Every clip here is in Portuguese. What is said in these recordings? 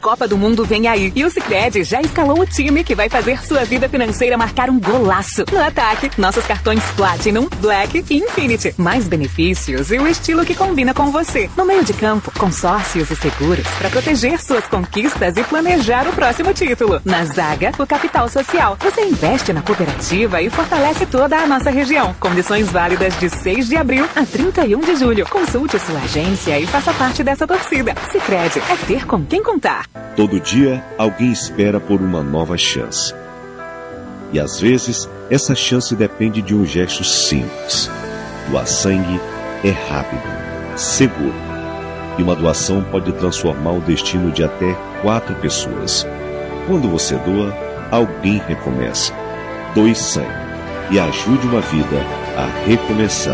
Copa do Mundo vem aí e o Sicredi já escalou o time que vai fazer sua vida financeira marcar um golaço. No ataque, nossos cartões Platinum, Black e Infinity. Mais benefícios e o estilo que combina com você. No meio de campo, consórcios e seguros para proteger suas conquistas e planejar o próximo título. Na zaga, o capital social. Você investe na cooperativa e fortalece toda a nossa região. Condições válidas de 6 de abril a 31 de julho. Consulte sua agência e faça parte dessa torcida. Sicredi é ter com quem contar. Todo dia, alguém espera por uma nova chance. E às vezes, essa chance depende de um gesto simples. Doar sangue é rápido, seguro. E uma doação pode transformar o destino de até 4 pessoas. Quando você doa, alguém recomeça. Doe sangue e ajude uma vida a recomeçar.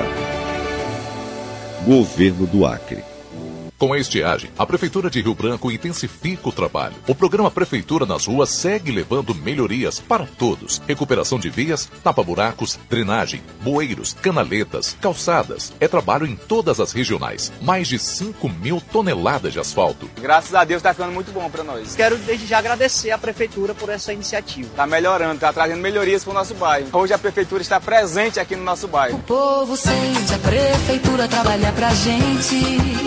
Governo do Acre. Com a estiagem, a Prefeitura de Rio Branco intensifica o trabalho. O programa Prefeitura nas Ruas segue levando melhorias para todos. Recuperação de vias, tapa-buracos, drenagem, bueiros, canaletas, calçadas. É trabalho em todas as regionais. Mais de 5.000 toneladas de asfalto. Graças a Deus está ficando muito bom para nós. Quero desde já agradecer à Prefeitura por essa iniciativa. Está melhorando, está trazendo melhorias para o nosso bairro. Hoje a Prefeitura está presente aqui no nosso bairro. O povo sente a Prefeitura trabalhar pra gente.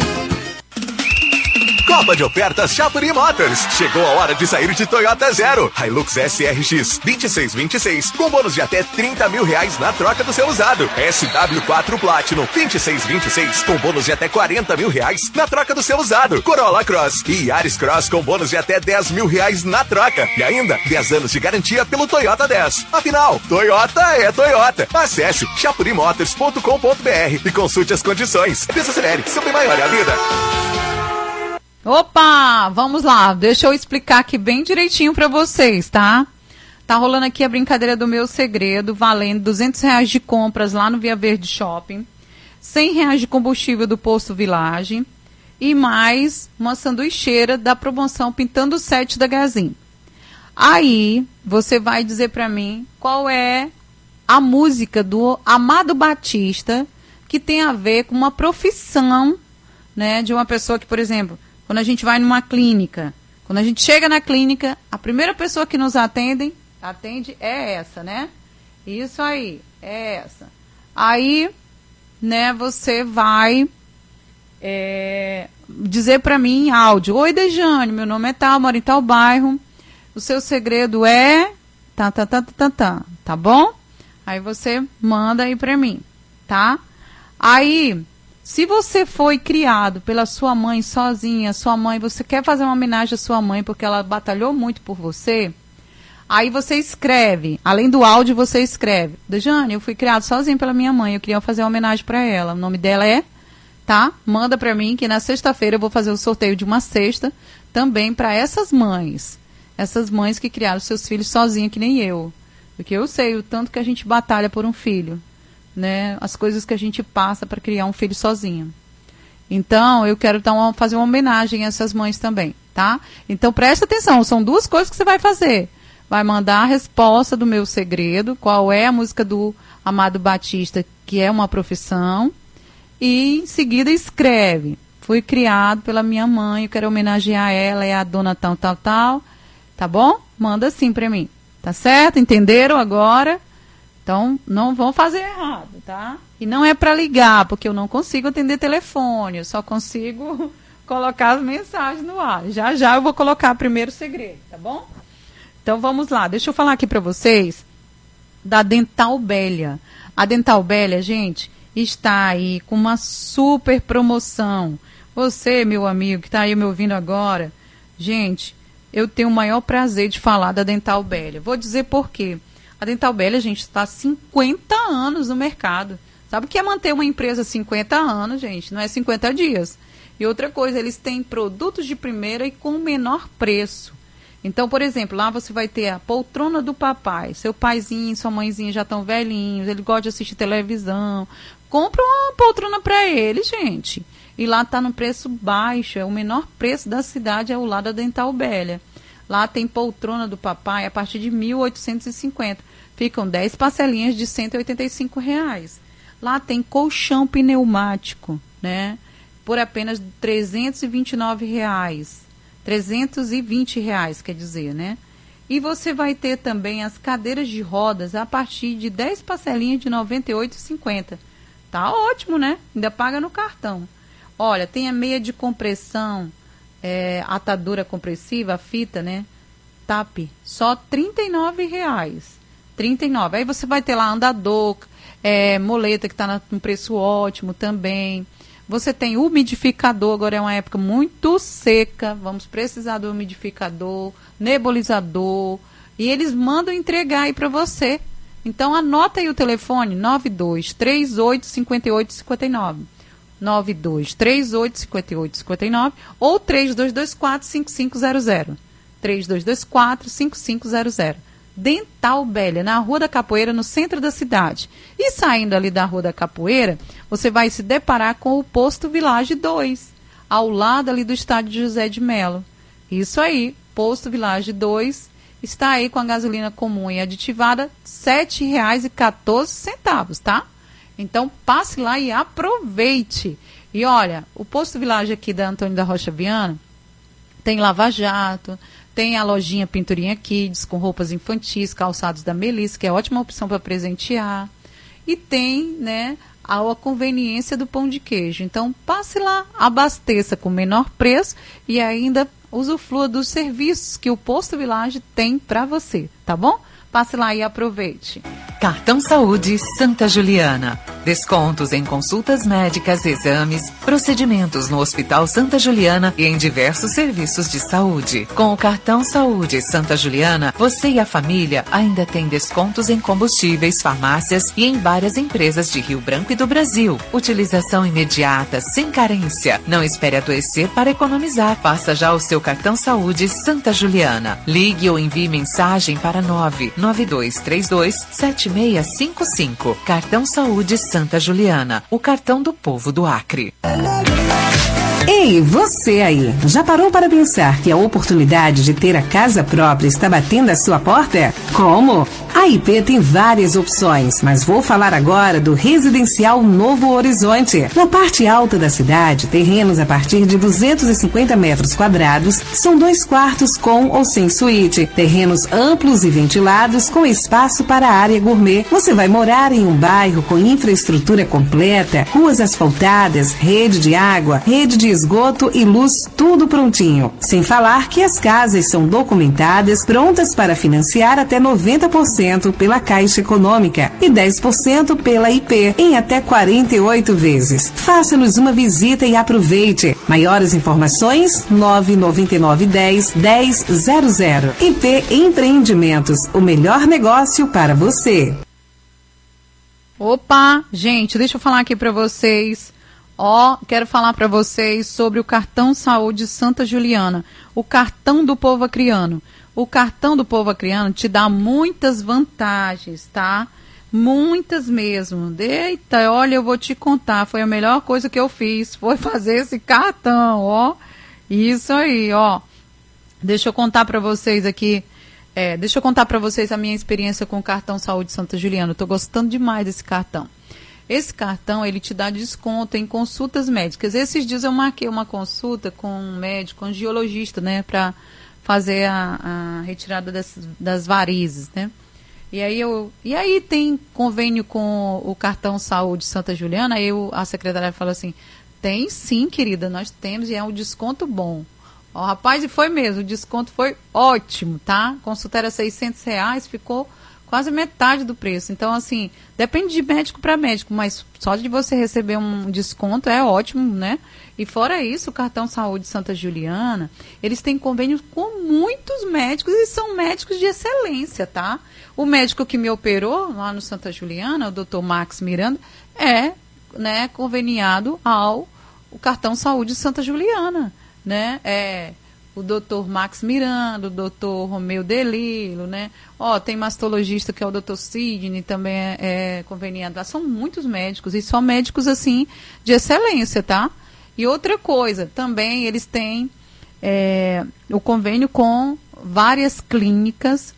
Copa de ofertas Chapuri Motors. Chegou a hora de sair de Toyota Zero. Hilux SRX 2626 com bônus de até R$30 mil na troca do seu usado. SW4 Platinum 2626 com bônus de até R$40 mil na troca do seu usado. Corolla Cross e Yaris Cross com bônus de até R$10 mil na troca. E ainda 10 anos de garantia pelo Toyota 10. Afinal, Toyota é Toyota. Acesse chapurimotors.com.br e consulte as condições. Desacelere, seu bem maior é a vida. Opa, vamos lá, deixa eu explicar aqui bem direitinho pra vocês, tá? Tá rolando aqui a brincadeira do meu segredo, valendo R$200 de compras lá no Via Verde Shopping, R$100 de combustível do Posto Village e mais uma sanduicheira da promoção Pintando o Set da Gazin. Aí, você vai dizer pra mim qual é a música do Amado Batista que tem a ver com uma profissão, né, de uma pessoa que, por exemplo, quando a gente vai numa clínica, quando a gente chega na clínica, a primeira pessoa que nos atende é essa, né? Isso aí, é essa. Aí, né, você vai dizer pra mim em áudio: oi, Dejane, meu nome é tal, moro em tal bairro, o seu segredo é tá bom? Aí você manda aí pra mim, tá? Aí, se você foi criado pela sua mãe sozinha, sua mãe, você quer fazer uma homenagem à sua mãe porque ela batalhou muito por você, aí você escreve, além do áudio você escreve: Dejane, eu fui criado sozinho pela minha mãe, eu queria fazer uma homenagem para ela, o nome dela é, tá? Manda para mim que na sexta-feira eu vou fazer o sorteio de uma cesta também para essas mães que criaram seus filhos sozinhas que nem eu, porque eu sei o tanto que a gente batalha por um filho, né, as coisas que a gente passa para criar um filho sozinho. Então, eu quero fazer uma homenagem a essas mães também, tá? Então, presta atenção, são 2 coisas que você vai fazer. Vai mandar a resposta do meu segredo, qual é a música do Amado Batista, que é uma profissão, e em seguida escreve: fui criado pela minha mãe, eu quero homenagear ela, é a dona tal, tá bom? Manda assim para mim, tá certo? Entenderam agora? Então, não vão fazer errado, tá? E não é para ligar, porque eu não consigo atender telefone, eu só consigo colocar as mensagens no ar. Já eu vou colocar primeiro o segredo, tá bom? Então, vamos lá. Deixa eu falar aqui para vocês da Dental Bélia. A Dental Bélia, gente, está aí com uma super promoção. Você, meu amigo, que está aí me ouvindo agora, gente, eu tenho o maior prazer de falar da Dental Bélia. Vou dizer por quê. A Dental Bélia, gente, está há 50 anos no mercado. Sabe o que é manter uma empresa 50 anos, gente? Não é 50 dias. E outra coisa, eles têm produtos de primeira e com o menor preço. Então, por exemplo, lá você vai ter a poltrona do papai. Seu paizinho, sua mãezinha já estão velhinhos, ele gosta de assistir televisão. Compra uma poltrona para ele, gente. E lá está no preço baixo. É o menor preço da cidade, é o lá da Dental Bélia. Lá tem poltrona do papai a partir de R$ 1.850. Ficam 10 parcelinhas de R$ 185. Lá tem colchão pneumático, né? Por apenas R$ 329. R$320, quer dizer, né? E você vai ter também as cadeiras de rodas a partir de 10 parcelinhas de R$ 98,50. Tá ótimo, né? Ainda paga no cartão. Olha, tem a meia de compressão, atadura compressiva, a fita, né? TAP, só R$ 39,00. 39. Aí você vai ter lá andador, moleta que está num preço ótimo também. Você tem umidificador, agora é uma época muito seca, vamos precisar do umidificador, nebulizador, e eles mandam entregar aí para você. Então anota aí o telefone, 9238-5859, 9238-5859 ou 3224-5500, 3224-5500. Dental Bélia, na Rua da Capoeira, no centro da cidade. E saindo ali da Rua da Capoeira, você vai se deparar com o Posto Village 2, ao lado ali do estádio José de Melo. Isso aí, Posto Village 2, está aí com a gasolina comum e aditivada, R$ 7,14, tá? Então, passe lá e aproveite. E olha, o Posto Village aqui da Antônio da Rocha Viana tem lava-jato, tem a lojinha Pinturinha Kids, com roupas infantis, calçados da Melissa, que é ótima opção para presentear. E tem, né, a conveniência do pão de queijo. Então, passe lá, abasteça com menor preço e ainda usufrua dos serviços que o Posto Village tem para você, tá bom? Passe lá e aproveite. Cartão Saúde Santa Juliana. Descontos em consultas médicas, exames, procedimentos no Hospital Santa Juliana e em diversos serviços de saúde. Com o Cartão Saúde Santa Juliana, você e a família ainda tem descontos em combustíveis, farmácias e em várias empresas de Rio Branco e do Brasil. Utilização imediata, sem carência. Não espere adoecer para economizar. Faça já o seu Cartão Saúde Santa Juliana. Ligue ou envie mensagem para 99232-7655. Cartão Saúde Santa Juliana, o cartão do povo do Acre. Ei, você aí, já parou para pensar que a oportunidade de ter a casa própria está batendo à sua porta? Como? A IP tem várias opções, mas vou falar agora do Residencial Novo Horizonte. Na parte alta da cidade, terrenos a partir de 250 metros quadrados, são 2 quartos com ou sem suíte, terrenos amplos e ventilados com espaço para a área gourmet. Você vai morar em um bairro com infraestrutura completa, ruas asfaltadas, rede de água, rede de esgoto e luz, tudo prontinho. Sem falar que as casas são documentadas, prontas para financiar até 90% pela Caixa Econômica e 10% pela IP, em até 48 vezes. Faça-nos uma visita e aproveite. Maiores informações, 99910-1000. IP Empreendimentos, o melhor negócio para você. Opa, gente, deixa eu falar aqui para vocês. Quero falar para vocês sobre o Cartão Saúde Santa Juliana, o cartão do povo acriano. O cartão do povo acriano te dá muitas vantagens, tá? Muitas mesmo. Eita, olha, eu vou te contar, foi a melhor coisa que eu fiz, foi fazer esse cartão, ó. Isso aí, ó. Deixa eu contar para vocês aqui, a minha experiência com o Cartão Saúde Santa Juliana. Eu tô gostando demais desse cartão. Esse cartão, ele te dá desconto em consultas médicas. Esses dias eu marquei uma consulta com um médico, um ginecologista, né, para fazer a retirada das varizes, né? E aí tem convênio com o Cartão Saúde Santa Juliana. Aí a secretária falou assim, tem sim, querida, nós temos e é um desconto bom. Ó, rapaz, e foi mesmo, o desconto foi ótimo, tá? A consulta era R$600, ficou quase metade do preço. Então, assim, depende de médico para médico, mas só de você receber um desconto é ótimo, né? E fora isso, o Cartão Saúde Santa Juliana, eles têm convênios com muitos médicos e são médicos de excelência, tá? O médico que me operou lá no Santa Juliana, o Dr. Max Miranda, é, né, conveniado ao Cartão Saúde Santa Juliana, né? O Dr. Max Miranda, o Dr. Romeu Delilo, né? Tem mastologista que é o Dr. Sidney, também é conveniado. São muitos médicos e são médicos, assim, de excelência, tá? E outra coisa, também eles têm o convênio com várias clínicas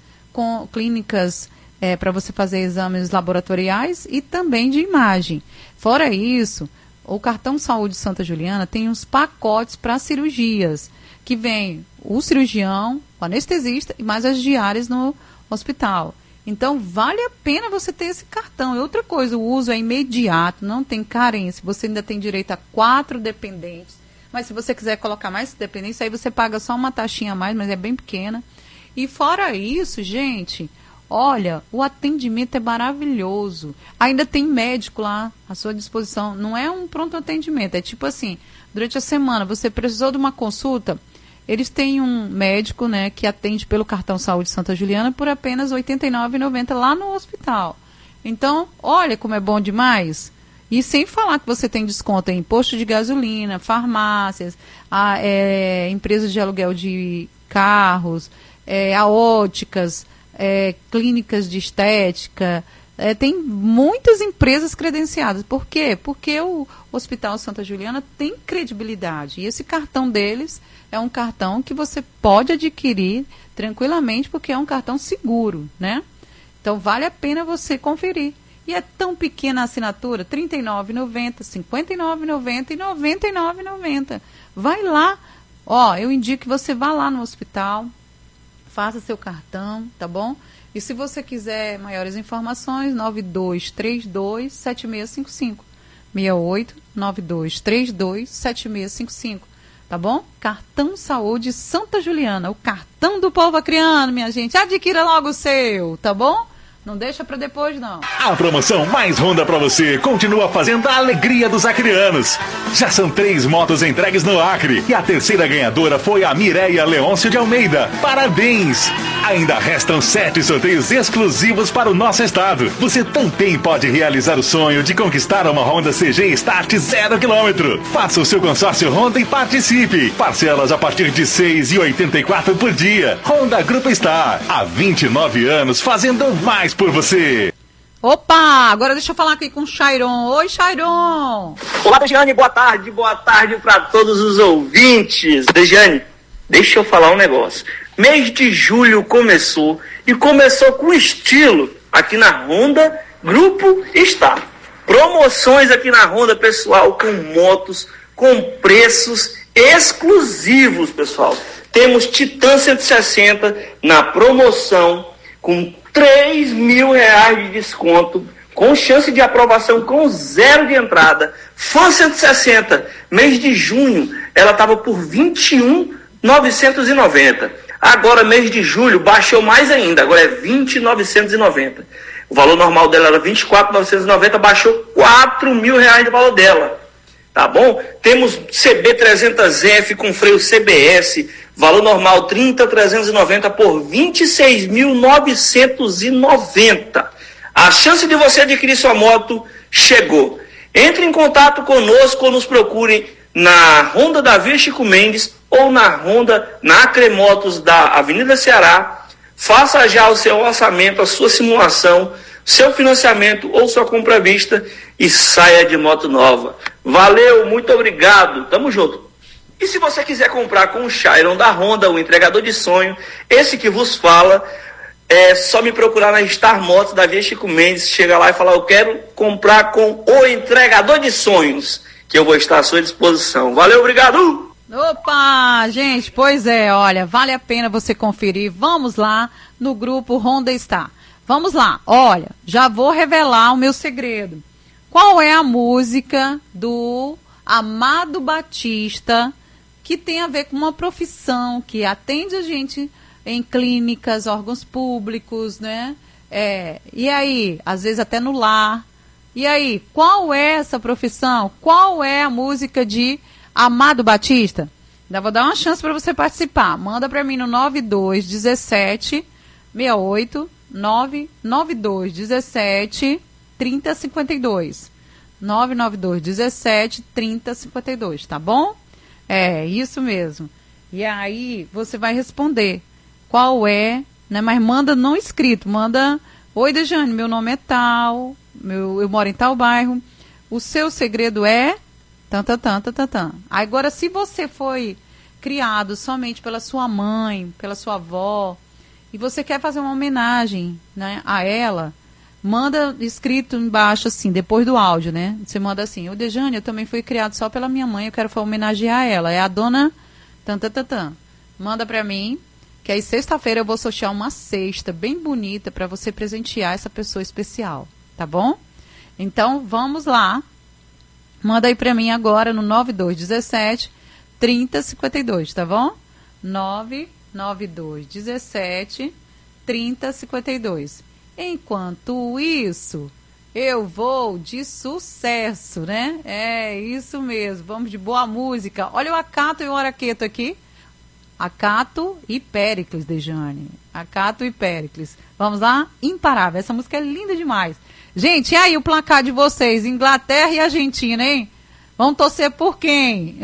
para você fazer exames laboratoriais e também de imagem. Fora isso, o Cartão Saúde Santa Juliana tem uns pacotes para cirurgias, que vem o cirurgião, o anestesista e mais as diárias no hospital. Então, vale a pena você ter esse cartão. E outra coisa, o uso é imediato, não tem carência. Você ainda tem direito a 4 dependentes. Mas se você quiser colocar mais dependentes, aí você paga só uma taxinha a mais, mas é bem pequena. E fora isso, gente, olha, o atendimento é maravilhoso. Ainda tem médico lá à sua disposição. Não é um pronto atendimento, é tipo assim, durante a semana você precisou de uma consulta, eles têm um médico, né, que atende pelo cartão Saúde Santa Juliana por apenas R$ 89,90 lá no hospital. Então, olha como é bom demais. E sem falar que você tem desconto em posto de gasolina, farmácias, empresas de aluguel de carros, óticas, clínicas de estética. Tem muitas empresas credenciadas. Por quê? Porque o Hospital Santa Juliana tem credibilidade. E esse cartão deles é um cartão que você pode adquirir tranquilamente, porque é um cartão seguro, né? Então, vale a pena você conferir. E é tão pequena a assinatura, R$ 39,90, R$ 59,90 e R$ 99,90. Vai lá. Eu indico que você vá lá no hospital, faça seu cartão, tá bom? E se você quiser maiores informações, 9232-7655. 68-9232-7655. Tá bom? Cartão Saúde Santa Juliana, o cartão do povo acriano, minha gente. Adquira logo o seu, tá bom? Não deixa pra depois, não. A promoção Mais Honda pra você continua fazendo a alegria dos acrianos. Já são 3 motos entregues no Acre e a terceira ganhadora foi a Mireia Leôncio de Almeida. Parabéns! Ainda restam 7 sorteios exclusivos para o nosso estado. Você também pode realizar o sonho de conquistar uma Honda CG Start 0 km. Faça o seu consórcio Honda e participe. Parcelas a partir de R$ 6,84 por dia. Honda Grupo Star, há 29 anos fazendo mais por você. Opa, agora deixa eu falar aqui com o Chairon. Oi, Chairon. Olá, Degiane, boa tarde para todos os ouvintes. Degiane, deixa eu falar um negócio. Mês de julho começou, e começou com estilo aqui na Honda Grupo Star. Promoções aqui na Honda, pessoal, com motos, com preços exclusivos, pessoal. Temos Titan 160 na promoção, com R$3.000 de desconto, com chance de aprovação com 0 de entrada. Fan 160, mês de junho, ela estava por R$21.990. Agora, mês de julho, baixou mais ainda, agora é R$20.990. O valor normal dela era R$24.990, baixou R$4.000 de valor dela. Tá bom? Temos CB300F com freio CBS, valor normal R$30.390 por R$26.990. A chance de você adquirir sua moto chegou. Entre em contato conosco ou nos procure na Honda da Via Chico Mendes ou na Honda na Acremotos da Avenida Ceará. Faça já o seu orçamento, a sua simulação, seu financiamento ou sua compra à vista e saia de moto nova. Valeu, muito obrigado, tamo junto. E se você quiser comprar com o Chairon da Honda, o entregador de sonho, esse que vos fala, é só me procurar na Star Motos da Via Chico Mendes, chega lá e falar, eu quero comprar com o entregador de sonhos, que eu vou estar à sua disposição. Valeu, obrigado! Opa, gente, pois é, olha, vale a pena você conferir. Vamos lá no grupo Honda Star. Vamos lá, olha, já vou revelar o meu segredo. Qual é a música do Amado Batista que tem a ver com uma profissão que atende a gente em clínicas, órgãos públicos, né? E aí, às vezes até no lar. E aí, qual é essa profissão? Qual é a música de Amado Batista? Ainda vou dar uma chance para você participar. Manda para mim no 9217 68 99217 3052. 99217 3052, tá bom? É, isso mesmo. E aí, você vai responder qual é, né? Mas manda não escrito, manda: oi, Dejane, meu nome é tal, eu moro em tal bairro, o seu segredo é... Agora, se você foi criado somente pela sua mãe, pela sua avó, e você quer fazer uma homenagem, né, a ela, manda escrito embaixo, assim, depois do áudio, né? Você manda assim: ô Dejane, eu também fui criado só pela minha mãe, eu quero homenagear ela. É a dona... manda pra mim, que aí sexta-feira eu vou sortear uma cesta bem bonita para você presentear essa pessoa especial, tá bom? Então, vamos lá. Manda aí pra mim agora no 9217 3052, tá bom? 99217 3052. Enquanto isso, eu vou de sucesso, né? É isso mesmo, vamos de boa música. Olha o Acato e o Araqueto aqui. Acato e Péricles, Dejane. Acato e Péricles. Vamos lá? Imparável. Essa música é linda demais. Gente, e aí o placar de vocês? Inglaterra e Argentina, hein? Vão torcer por quem?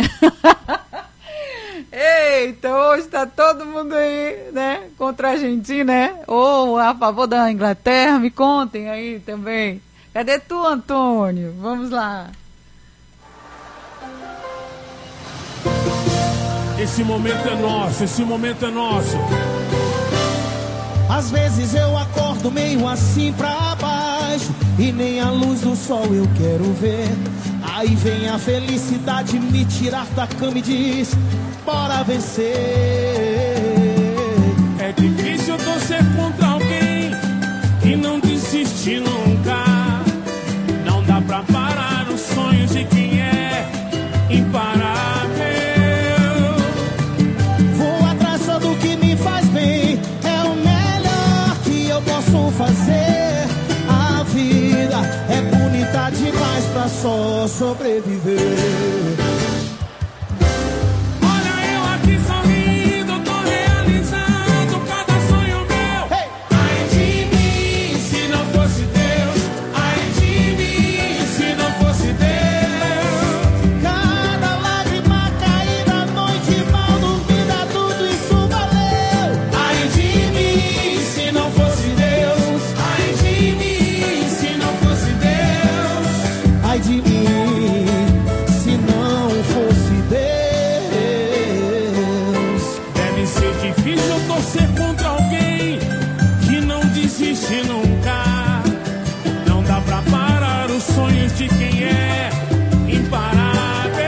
Eita, hoje tá todo mundo aí, né? Contra a Argentina, né? Ou a favor da Inglaterra? Me contem aí também. Cadê tu, Antônio? Vamos lá. Esse momento é nosso, esse momento é nosso. Às vezes eu acordo meio assim pra baixo e nem a luz do sol eu quero ver. Aí vem a felicidade me tirar da cama e diz: bora vencer. É difícil torcer contra alguém que não desiste nunca. Não dá pra parar os sonhos de quem é imparável. Vou atrás só do que me faz bem, é o melhor que eu posso fazer. A vida é bonita demais pra só sobreviver. Olha eu aqui sorrindo, tô realizando cada sonho meu. Hey! Ai de mim, se não fosse Deus. Ai de mim, se não fosse Deus. Cada lágrima caída, noite mal dormida, tudo isso valeu. Ai de mim, se não fosse Deus. Ai de mim, se não fosse Deus. Ai de mim, se não fosse Deus. Deve ser difícil torcer contra alguém que não desiste nunca. Não dá pra parar os sonhos de quem é imparável.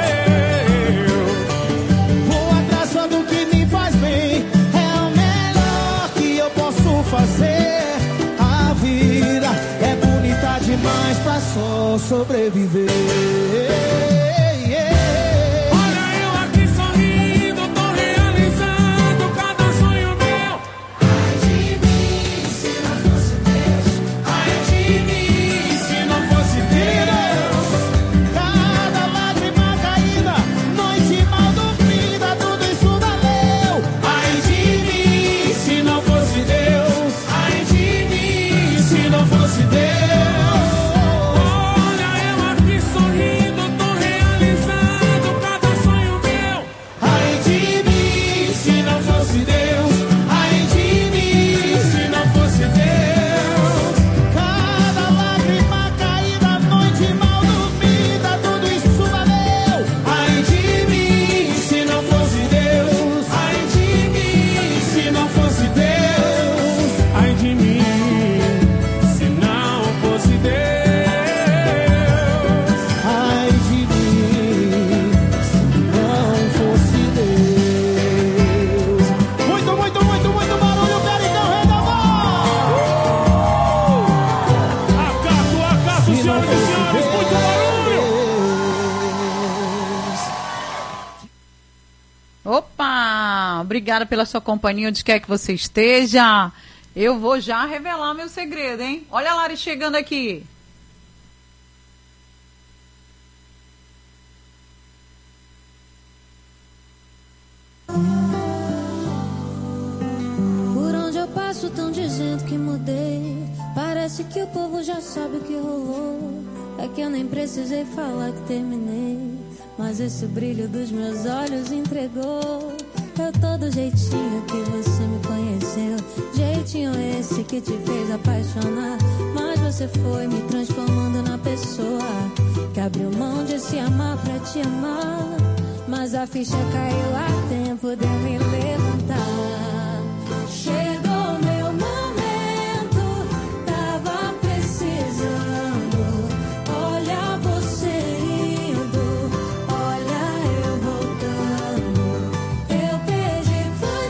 Vou atrás só do que me faz bem, é o melhor que eu posso fazer. A vida é bonita demais pra só sobreviver. Olha eu aqui sorrindo, tô realizando cada sonho meu. Ai de mim, se não fosse Deus. Ai de mim, se não fosse Deus. Cada lágrima caída, noite mal dormida, tudo isso valeu. Ai de mim, se não fosse Deus. Ai de mim, se não fosse Deus. Olha eu aqui sorrindo, tô realizando cada sonho meu. Ai de mim, Se não fosse Deus. Ai de mim, se não fosse Deus. cada lágrima caída, noite mal dormida, tudo isso valeu. Ai de mim, se não fosse Deus. Ai de mim, se não fosse Deus. Ai de mim, se não fosse Deus. Ai de mim, se não fosse Deus. Muito, muito, muito, muito barulho, Pericão, rei da Acato, senhoras e senhores, muito barulho. Opa! Obrigada pela sua companhia, onde quer que você esteja. Eu vou já revelar meu segredo, hein? Olha a Lari chegando aqui. Por onde eu passo tão dizendo que mudei. Parece que o povo já sabe o que rolou. É que eu nem precisei falar que terminei, mas esse brilho dos meus olhos entregou. Eu tô do jeitinho que você me conheceu, jeitinho esse que te fez apaixonar. Mas você foi me transformando na pessoa que abriu mão de se amar pra te amar. Mas a ficha caiu a tempo de eu me levantar. Chegou meu momento, tava precisando. Olha você indo, olha eu voltando. Eu perdi, foi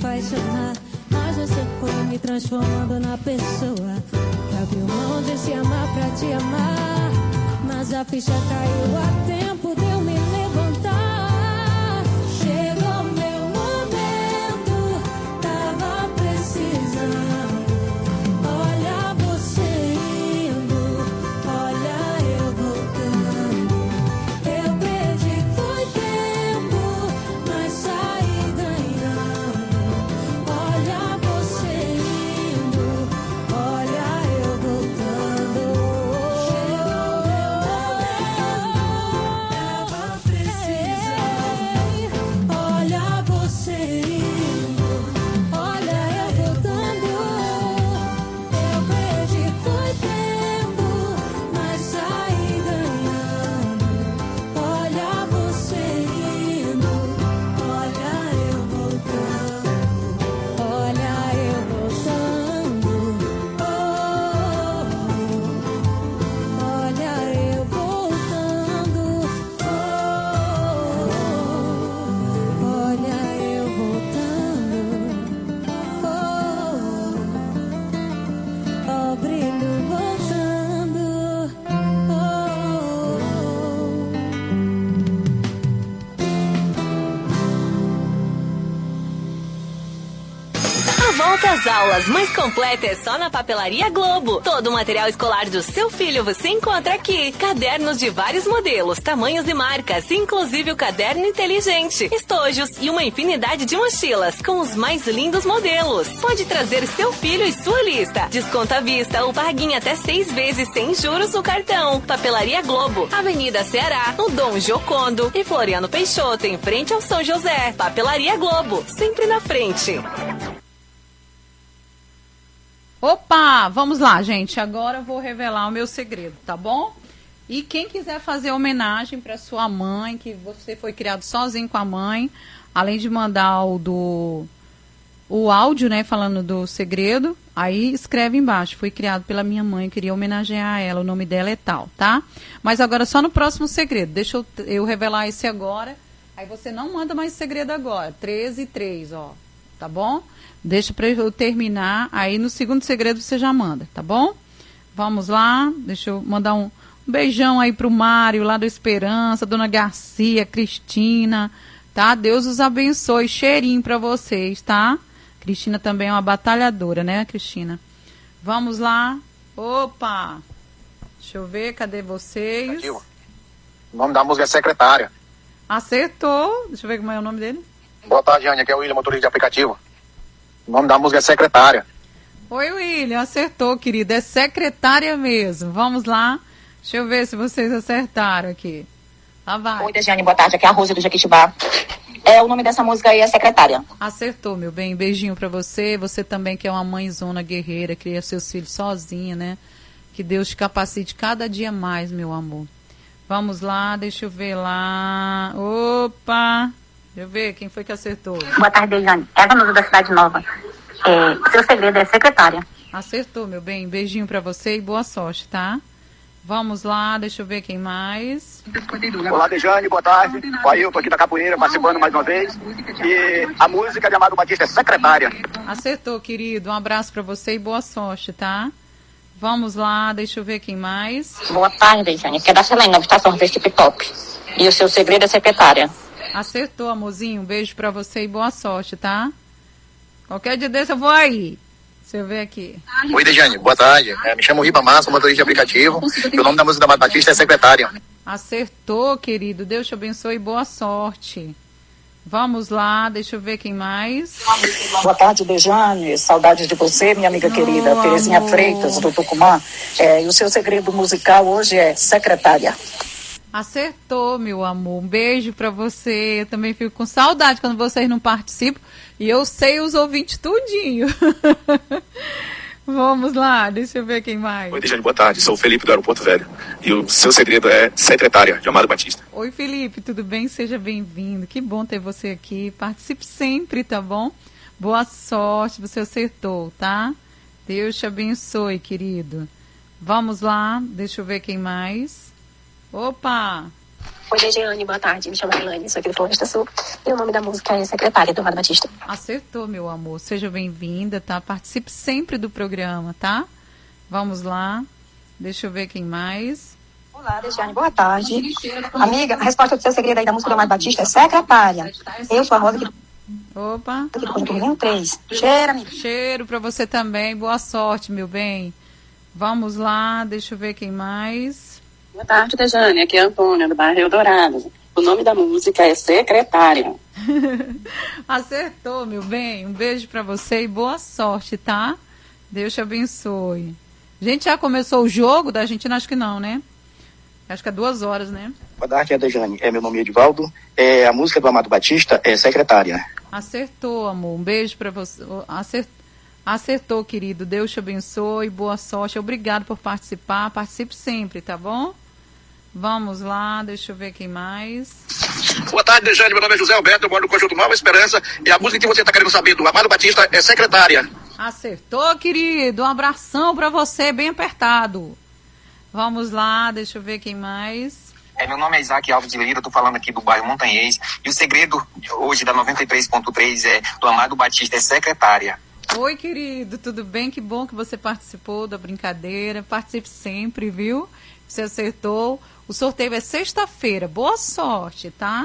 apaixonar, mas você foi me transformando na pessoa que abriu mão de se amar pra te amar. Mas a ficha caiu a tempo de eu me levantar. Chegou meu momento, tava precisando. Olha você indo, olha eu voltando. Eu perdi foi tempo, mas saí ganhando. Olha você indo, olha eu voltando. Chegou meu momento, tava precisando. Olha você indo, olha eu voltando. Eu perdi foi tempo, mas saí ganhando. Olha você indo, olha eu voltando. Olha eu voltando. Olha eu voltando. Olha eu voltando. Ó brilho voltando. A volta às aulas mais completa é só na Papelaria Globo. Todo o material escolar do seu filho você encontra aqui. Cadernos de vários modelos, tamanhos e marcas, inclusive o caderno inteligente, estojos e uma infinidade de mochilas com os mais lindos modelos. Pode trazer seu filho e sua lista. Desconto à vista ou paguem até 6 vezes sem juros no cartão. Papelaria Globo, Avenida Ceará, no Dom Giocondo e Floriano Peixoto, em frente ao São José. Papelaria Globo, sempre na frente. Opa, vamos lá, gente. Agora eu vou revelar o meu segredo, tá bom? E quem quiser fazer homenagem para sua mãe, que você foi criado sozinho com a mãe, além de mandar o áudio, né, falando do segredo, aí escreve embaixo. Fui criado pela minha mãe, queria homenagear ela, o nome dela é tal, tá? Mas agora só no próximo segredo. Deixa eu revelar esse agora. Aí você não manda mais segredo agora. 13:03, ó. Tá bom? Deixa para eu terminar, aí no segundo segredo você já manda, tá bom? Vamos lá, deixa eu mandar um beijão aí pro Mário, lá do Esperança, Dona Garcia, Cristina, tá? Deus os abençoe, cheirinho para vocês, tá? Cristina também é uma batalhadora, né, Cristina? Vamos lá, opa, deixa eu ver, cadê vocês? O nome da música é Secretária. Acertou, deixa eu ver como é o nome dele. Boa tarde, Anny, aqui é o William, motorista de aplicativo. O nome da música é Secretária. Oi, William, acertou, querido. É secretária mesmo. Vamos lá. Deixa eu ver se vocês acertaram aqui. Lá vai. Oi, Dejane, boa tarde. Aqui é a Rosa do Jequitibá. O nome dessa música aí é Secretária. Acertou, meu bem. Beijinho pra você. Você também que é uma mãezona guerreira, cria seus filhos sozinha, né? Que Deus te capacite cada dia mais, meu amor. Vamos lá, deixa eu ver lá. Opa! Deixa eu ver quem foi que acertou. Boa tarde, Dejane. É a Vanusa da Cidade Nova. Seu segredo é Secretária. Acertou, meu bem. Beijinho pra você e boa sorte, tá? Vamos lá, deixa eu ver quem mais. Olá, Dejane, boa tarde. O Ailton aqui da Capoeira, participando mais uma vez. E a música de Amado Batista é Secretária. Acertou, querido. Um abraço pra você e boa sorte, tá? Vamos lá, deixa eu ver quem mais. Boa tarde, Dejane. Aqui é da Selena, Estação Revista Pop. E o seu segredo é Secretária. Acertou, amorzinho. Um beijo pra você e boa sorte, tá? Qualquer dia desse eu vou aí. Deixa eu ver aqui. Oi, Dejane, boa tarde. Me chamo Ribamar, sou motorista de aplicativo. E o nome da música da Amado Batista é Secretária. Acertou, querido. Deus te abençoe e boa sorte. Vamos lá, deixa eu ver quem mais. Boa tarde, Dejane. Saudades de você, minha amiga querida. Terezinha Freitas, do Tucumã. E o seu segredo musical hoje é Secretária. Acertou, meu amor. Um beijo pra você. Eu também fico com saudade quando vocês não participam. E eu sei os ouvintes tudinho. Vamos lá, deixa eu ver quem mais. Oi, Dejane, boa tarde. Sou o Felipe do Aeroporto Velho. E o seu segredo é Secretária, de Amado Batista. Oi, Felipe, tudo bem? Seja bem-vindo. Que bom ter você aqui. Participe sempre, tá bom? Boa sorte, você acertou, tá? Deus te abençoe, querido. Vamos lá, deixa eu ver quem mais. Opa! Oi, Dejeane, boa tarde. Me chamo Elaine, sou aqui do Floresta Sul. E o nome da música é Secretária, do Amado Batista. Acertou, meu amor. Seja bem-vinda, tá? Participe sempre do programa, tá? Vamos lá. Deixa eu ver quem mais. Olá, Dejeane, boa tarde. Amiga, a resposta do seu segredo aí da música do Amado Batista é Secretária. Eu sou a Rosa aqui do... Opa. Aqui do Conjunto 3. Cheiro, amiga. Cheiro pra você também. Boa sorte, meu bem. Vamos lá, deixa eu ver quem mais. Boa tarde, Dejeane. Aqui é a Antônia, do bairro Eldorado. O nome da música é Secretária. Acertou, meu bem. Um beijo pra você e boa sorte, tá? Deus te abençoe. Gente, já começou o jogo da Argentina? Acho que não, né? Acho que é 2 horas, né? Boa tarde, Dejeane. Meu nome é Edivaldo. A música do Amado Batista é Secretária. Acertou, amor. Um beijo pra você. Acertou, querido. Deus te abençoe. Boa sorte. Obrigado por participar. Participe sempre, tá bom? Vamos lá, deixa eu ver quem mais. Boa tarde, Dejeane. Meu nome é José Alberto, eu moro no Conjunto Nova Esperança. E a música que você está querendo saber do Amado Batista é Secretária. Acertou, querido. Um abração pra você, bem apertado. Vamos lá, deixa eu ver quem mais. Meu nome é Isaac Alves de Lira, estou falando aqui do bairro Montanhês. E o segredo hoje da 93.3 do Amado Batista é Secretária. Oi, querido, tudo bem? Que bom que você participou da brincadeira. Participe sempre, viu? Você acertou. O sorteio é sexta-feira. Boa sorte, tá?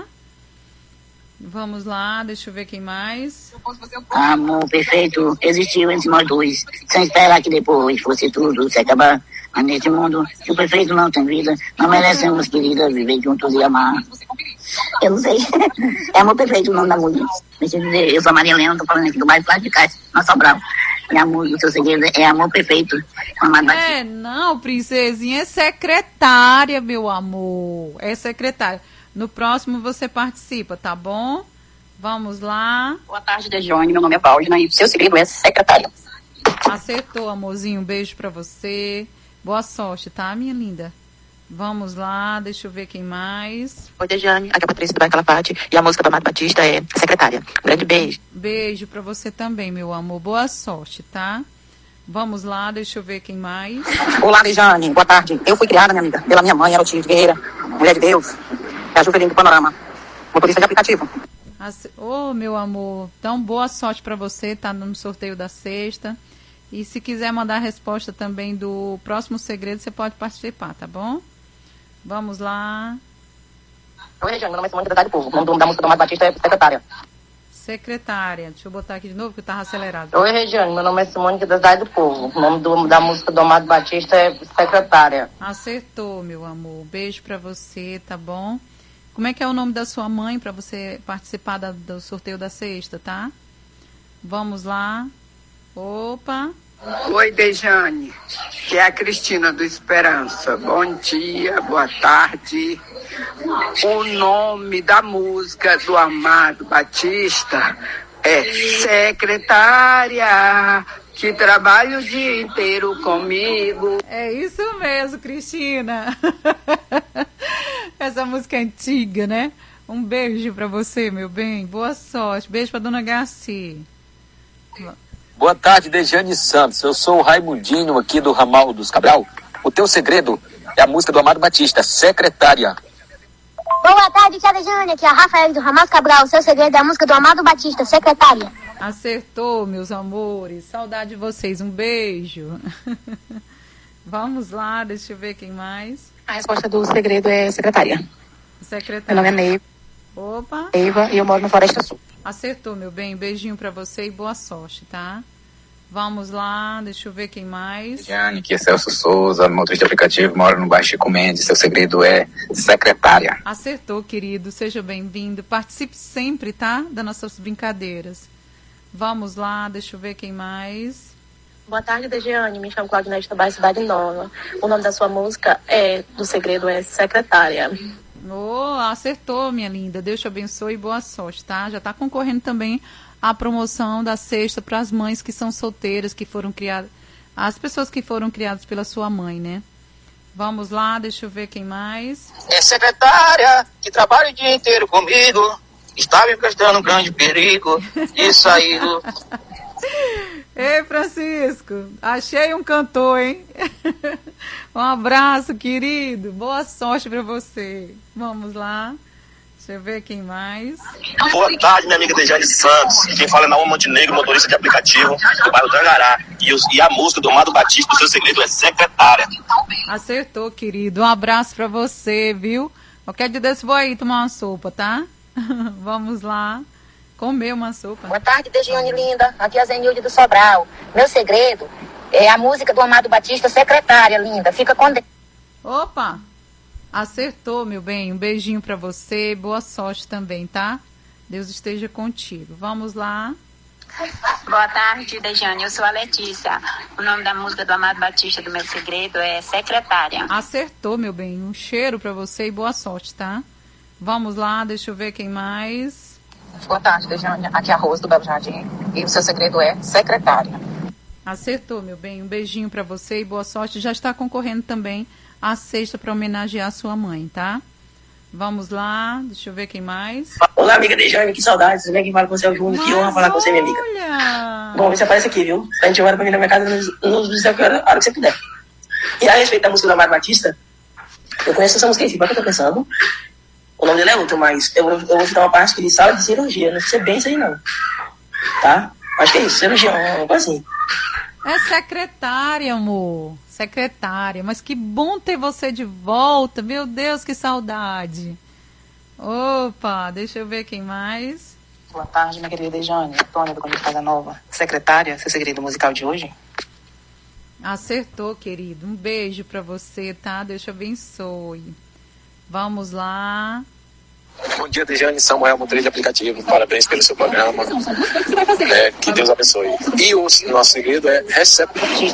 Vamos lá, deixa eu ver quem mais. Amor perfeito existiu entre nós dois, sem esperar que depois fosse tudo se acabar. Mas nesse mundo, se o perfeito não tem vida, não merecemos, querida, viver juntos e amar. Eu não sei. É Amor Perfeito o nome da música. Deixa eu dizer, eu sou a Maria Helena, tô falando aqui do bairro Flávio de Castro, Nossa Brava. E a música, o seu segredo é Amor Perfeito. Não, princesinha, é secretária, meu amor. É secretária. No próximo você participa, tá bom? Vamos lá. Boa tarde, Dejeane. Meu nome é Paulina e o seu segredo é Secretária. Acertou, amorzinho. Um beijo pra você. Boa sorte, tá, minha linda? Vamos lá, deixa eu ver quem mais. Oi, Dejeane. Aqui é a Patrícia do bairro Calafate. E a música do Amado Batista é Secretária. Um grande beijo. Beijo pra você também, meu amor. Boa sorte, tá? Vamos lá, deixa eu ver quem mais. Olá, Dejeane. Boa tarde. Eu fui criada, minha amiga, pela minha mãe, Arotinha de Guerreira, mulher de Deus. É a Juvelinha do Panorama. Motorista de aplicativo. Ô, meu amor. Então, boa sorte pra você. Tá no sorteio da sexta. E se quiser mandar a resposta também do próximo segredo, você pode participar, tá bom? Vamos lá. Oi, Regiane, meu nome é Simone da Cidade do Povo. O nome da música do Amado Batista é Secretária. Secretária. Deixa eu botar aqui de novo, que eu tava acelerado. Oi, Regiane, meu nome é Simone da Cidade do Povo. O nome da música do Amado Batista é Secretária. Acertou, meu amor. Beijo pra você, tá bom? Como é que é o nome da sua mãe pra você participar do sorteio da sexta, tá? Vamos lá. Opa. Oi, Dejeane, que é a Cristina do Esperança. Bom dia, boa tarde. O nome da música do Amado Batista é Secretária, que trabalha o dia inteiro comigo. É isso mesmo, Cristina. Essa música é antiga, né? Um beijo pra você, meu bem. Boa sorte. Beijo pra dona Garcia. Boa tarde, Dejeane Santos. Eu sou o Raimundinho aqui do Ramal dos Cabral. O teu segredo é a música do Amado Batista, Secretária. Boa tarde, tia Dejeane. Aqui é a Rafael do Ramal dos Cabral. O seu segredo é a música do Amado Batista, Secretária. Acertou, meus amores. Saudade de vocês. Um beijo. Vamos lá, deixa eu ver quem mais. A resposta do segredo é Secretária. Secretária. Meu nome é Neiva. Opa. Neiva e eu moro no Floresta Sul. Acertou, meu bem. Beijinho pra você e boa sorte, tá? Vamos lá, deixa eu ver quem mais. Dejeane, aqui é Celso Souza, motorista de aplicativo, moro no bairro Chico Mendes. Seu segredo é Secretária. Acertou, querido. Seja bem-vindo. Participe sempre, tá? Das nossas brincadeiras. Vamos lá, deixa eu ver quem mais. Boa tarde, Dejeane. Me chamo Claudinete do bairro Cidade Nova. O nome da sua música do segredo é Secretária. Acertou, minha linda. Deus te abençoe e boa sorte, tá? Já tá concorrendo também a promoção da sexta para as mães que são solteiras, que foram criadas, as pessoas que foram criadas pela sua mãe, né? Vamos lá, deixa eu ver quem mais. É secretária, que trabalha o dia inteiro comigo, está me prestando um grande perigo de sair do... Ei, Francisco, achei um cantor, hein? Um abraço, querido. Boa sorte pra você. Vamos lá. Deixa eu ver quem mais. Boa tarde, minha amiga Dejane Santos. Quem fala é Nauma Montenegro, motorista de aplicativo do bairro Tangará. E a música do Amado Batista, o seu segredo é Secretária. Acertou, querido. Um abraço pra você, viu? Qualquer dia desse vou aí tomar uma sopa, tá? Vamos lá. Comer uma sopa. Boa tarde, Dejane linda. Aqui é a Zenilde do Sobral. Meu segredo é a música do Amado Batista, Secretária, linda. Fica com Deus. Opa! Acertou, meu bem. Um beijinho pra você. Boa sorte também, tá? Deus esteja contigo. Vamos lá. Boa tarde, Dejane. Eu sou a Letícia. O nome da música do Amado Batista do Meu Segredo é Secretária. Acertou, meu bem. Um cheiro pra você e boa sorte, tá? Vamos lá, deixa eu ver quem mais. Boa tarde, Dejane. Aqui é a Rose do Belo Jardim. E o seu segredo é Secretária. Acertou, meu bem. Um beijinho pra você e boa sorte. Já está concorrendo também a cesta para homenagear a sua mãe, tá? Vamos lá, deixa eu ver quem mais. Olá, amiga Dejane, que saudades. Você vem quem fala com você é o Júnior, que honra falar com você, minha amiga. Olha! Bom, você aparece aqui, viu? A gente vai pra vir na minha casa nos dizer a hora que você puder. E a respeito da música do Amado Batista, eu conheço essa música aí, mas eu tô pensando. O nome dele é outro, mas eu vou citar uma parte que ele sala de cirurgia. Não sei se é bem isso aí, não. Tá? Acho que é isso, cirurgia, uma coisa assim. É secretária, amor. Secretária. Mas que bom ter você de volta. Meu Deus, que saudade. Opa, deixa eu ver quem mais. Boa tarde, minha querida Dejane. Antônia do Conde Casa Nova. Secretária, seu segredo musical de hoje? Acertou, querido. Um beijo pra você, tá? Deus te abençoe. Vamos lá. Bom dia, Dejane, Samuel, motorista de aplicativo. Parabéns pelo seu programa. Que Deus abençoe. E o nosso segredo é recebe.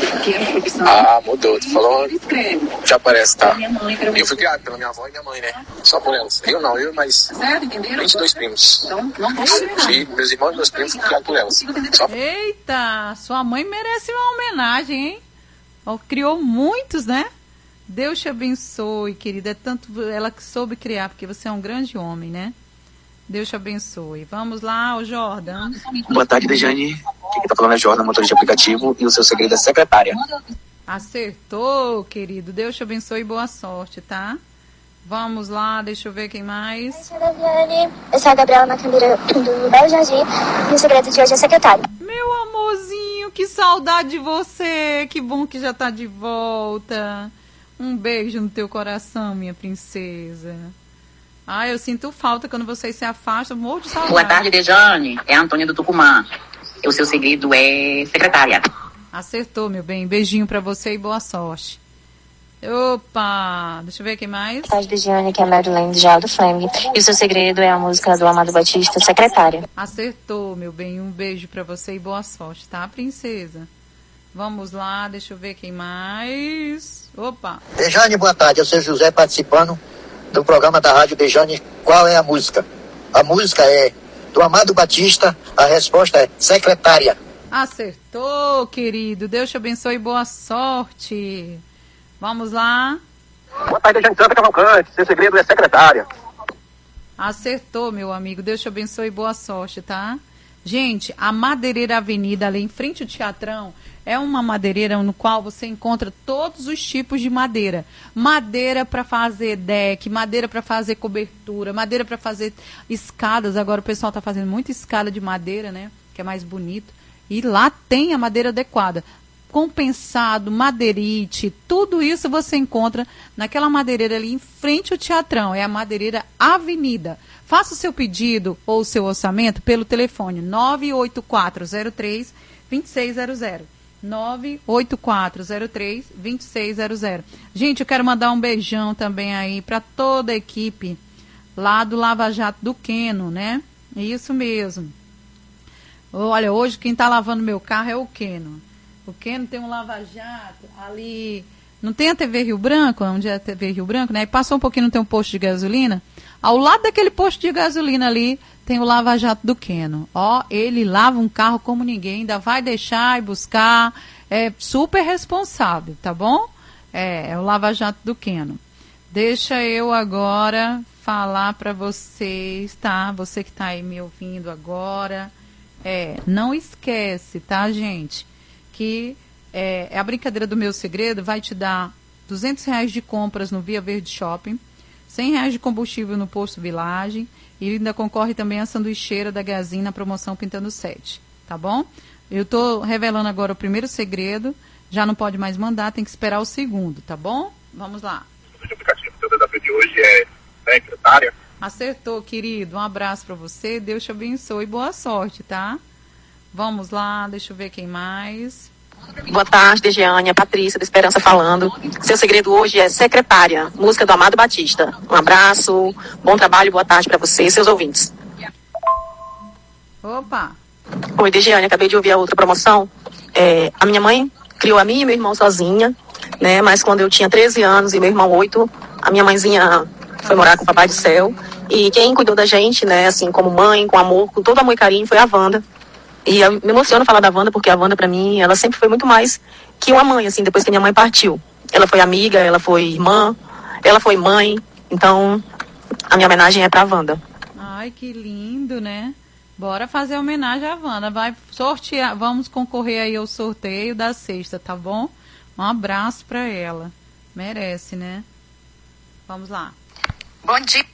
Ah, mudou. Tu falou, já aparece, tá? Eu fui criado pela minha avó e minha mãe, né? Só por elas. Eu não, eu mais 22 primos. E meus irmãos e meus primos foram criados por elas. Eita, sua mãe merece uma homenagem, hein? Ela criou muitos, né? Deus te abençoe, querida. É tanto ela que soube criar, porque você é um grande homem, né? Deus te abençoe. Vamos lá, o Jordan. Boa tarde, Dejane. Quem tá falando é Jordan, motorista de aplicativo, e o seu segredo é Secretária. Acertou, querido. Deus te abençoe e boa sorte, tá? Vamos lá, deixa eu ver quem mais. Eu sou a Gabriela Macambira do Belo Jardim e o segredo de hoje é Secretária. Meu amorzinho, que saudade de você. Que bom que já tá de volta. Um beijo no teu coração, minha princesa. Ah, eu sinto falta quando vocês se afastam. Morro de saudade. Boa tarde, Dejane. É a Antônia do Tucumã. O seu segredo é Secretária. Acertou, meu bem. Beijinho pra você e boa sorte. Opa, deixa eu ver quem mais. Boa tarde, Dejane, que é a Marilene de Aldo Flame. E o seu segredo é a música do Amado Batista, Secretária. Acertou, meu bem. Um beijo pra você e boa sorte, tá, princesa? Vamos lá, deixa eu ver quem mais. Opa. Dejane, boa tarde. Eu sou José, participando do programa da Rádio Dejane. Qual é a música? A música é do Amado Batista. A resposta é Secretária. Acertou, querido. Deus te abençoe e boa sorte. Vamos lá. Boa tarde, Dejane Santa Cavalcante. Seu segredo é Secretária. Acertou, meu amigo. Deus te abençoe e boa sorte, tá? Gente, a Madeireira Avenida, ali em frente ao Teatrão, é uma madeireira no qual você encontra todos os tipos de madeira. Madeira para fazer deck, madeira para fazer cobertura, madeira para fazer escadas. Agora o pessoal está fazendo muita escada de madeira, né? Que é mais bonito. E lá tem a madeira adequada. Compensado, madeirite, tudo isso você encontra naquela madeireira ali em frente ao Teatrão. É a Madeireira Avenida. Faça o seu pedido ou o seu orçamento pelo telefone 98403-2600. 98403-2600. Gente, eu quero mandar um beijão também aí para toda a equipe lá do Lava Jato do Queno, né? Isso mesmo. Olha, hoje quem tá lavando meu carro é o Queno. O Queno tem um lava-jato ali. Não tem a TV Rio Branco, onde é a TV Rio Branco, né? E passou um pouquinho, não tem um posto de gasolina. Ao lado daquele posto de gasolina ali, tem o lava-jato do Queno. Ó, ele lava um carro como ninguém, ainda vai deixar e buscar. É super responsável, tá bom? É o lava-jato do Queno. Deixa eu agora falar para vocês, tá? Você que tá aí me ouvindo agora. Não esquece, tá, gente? que a brincadeira do meu segredo vai te dar R$200 de compras no Via Verde Shopping, R$100 de combustível no Posto Village e ainda concorre também a sanduicheira da Gazin na promoção Pintando 7, tá bom? Eu estou revelando agora o primeiro segredo, já não pode mais mandar, tem que esperar o segundo, tá bom? Vamos lá. O aplicativo do desafio de hoje é secretária. Acertou, querido. Um abraço para você, Deus te abençoe e boa sorte, tá? Vamos lá, deixa eu ver quem mais. Boa tarde, Degiane, Patrícia da Esperança falando. Seu segredo hoje é secretária, música do Amado Batista. Um abraço, bom trabalho, boa tarde para você e seus ouvintes. Opa! Oi, Degiane, acabei de ouvir a outra promoção. A minha mãe criou a mim e meu irmão sozinha, né? Mas quando eu tinha 13 anos e meu irmão 8, a minha mãezinha foi morar com o Papai do Céu. E quem cuidou da gente, né, assim, como mãe, com amor, com todo amor e carinho, foi a Wanda. E eu me emociono falar da Wanda, porque a Wanda, pra mim, ela sempre foi muito mais que uma mãe, assim, depois que minha mãe partiu. Ela foi amiga, ela foi irmã, ela foi mãe. Então, a minha homenagem é pra Wanda. Ai, que lindo, né? Bora fazer homenagem à Wanda. Vai sortear, vamos concorrer aí ao sorteio da sexta, tá bom? Um abraço pra ela. Merece, né? Vamos lá. Bom dia.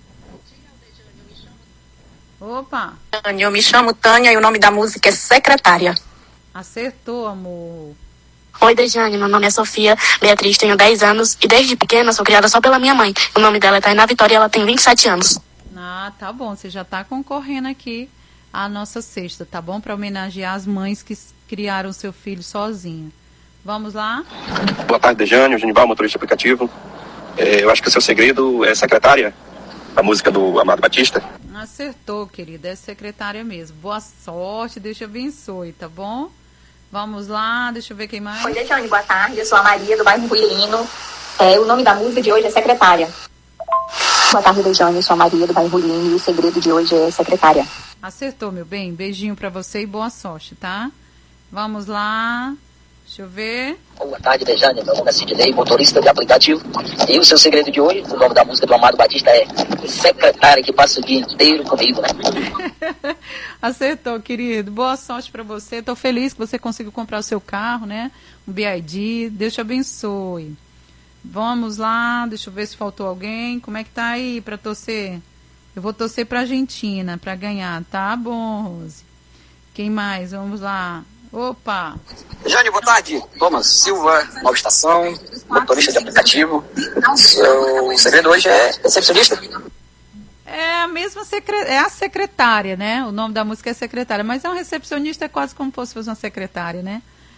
Opa! Eu me chamo Tânia e o nome da música é Secretária. Acertou, amor. Oi, Dejane, meu nome é Sofia Beatriz, tenho 10 anos e desde pequena sou criada só pela minha mãe. O nome dela é Tainá Vitória e ela tem 27 anos. Ah, tá bom, você já tá concorrendo aqui à nossa sexta, tá bom? Para homenagear as mães que criaram seu filho sozinha. Vamos lá? Boa tarde, Dejane, o Genival, motorista aplicativo. Eu acho que o seu segredo é secretária, a música do Amado Batista. Acertou, querida, é secretária mesmo. Boa sorte, Deus te abençoe, tá bom? Vamos lá, deixa eu ver quem mais. Oi, Dejane, boa tarde, eu sou a Maria do bairro Ruilino. O nome da música de hoje é Secretária. Boa tarde, Dejane, eu sou a Maria do bairro Ruilino e o segredo de hoje é Secretária. Acertou, meu bem, beijinho pra você e boa sorte, tá? Vamos lá. Deixa eu ver. Boa tarde, Dejane. Meu nome é Sidney, motorista de aplicativo. E o seu segredo de hoje, o nome da música do Amado Batista é Secretária, que passa o dia inteiro comigo, né? Acertou, querido. Boa sorte pra você. Tô feliz que você conseguiu comprar o seu carro, né? Um BID. Deus te abençoe. Vamos lá. Deixa eu ver se faltou alguém. Como é que tá aí pra torcer? Eu vou torcer pra Argentina, pra ganhar. Tá bom, Rose. Quem mais? Vamos lá. Opa! Jane, boa tarde. Thomas Silva, Nova Estação, motorista de aplicativo. Seu segredo hoje é recepcionista? É a mesma é a secretária, né? O nome da música é secretária, mas é um recepcionista, é quase como se fosse uma secretária, né?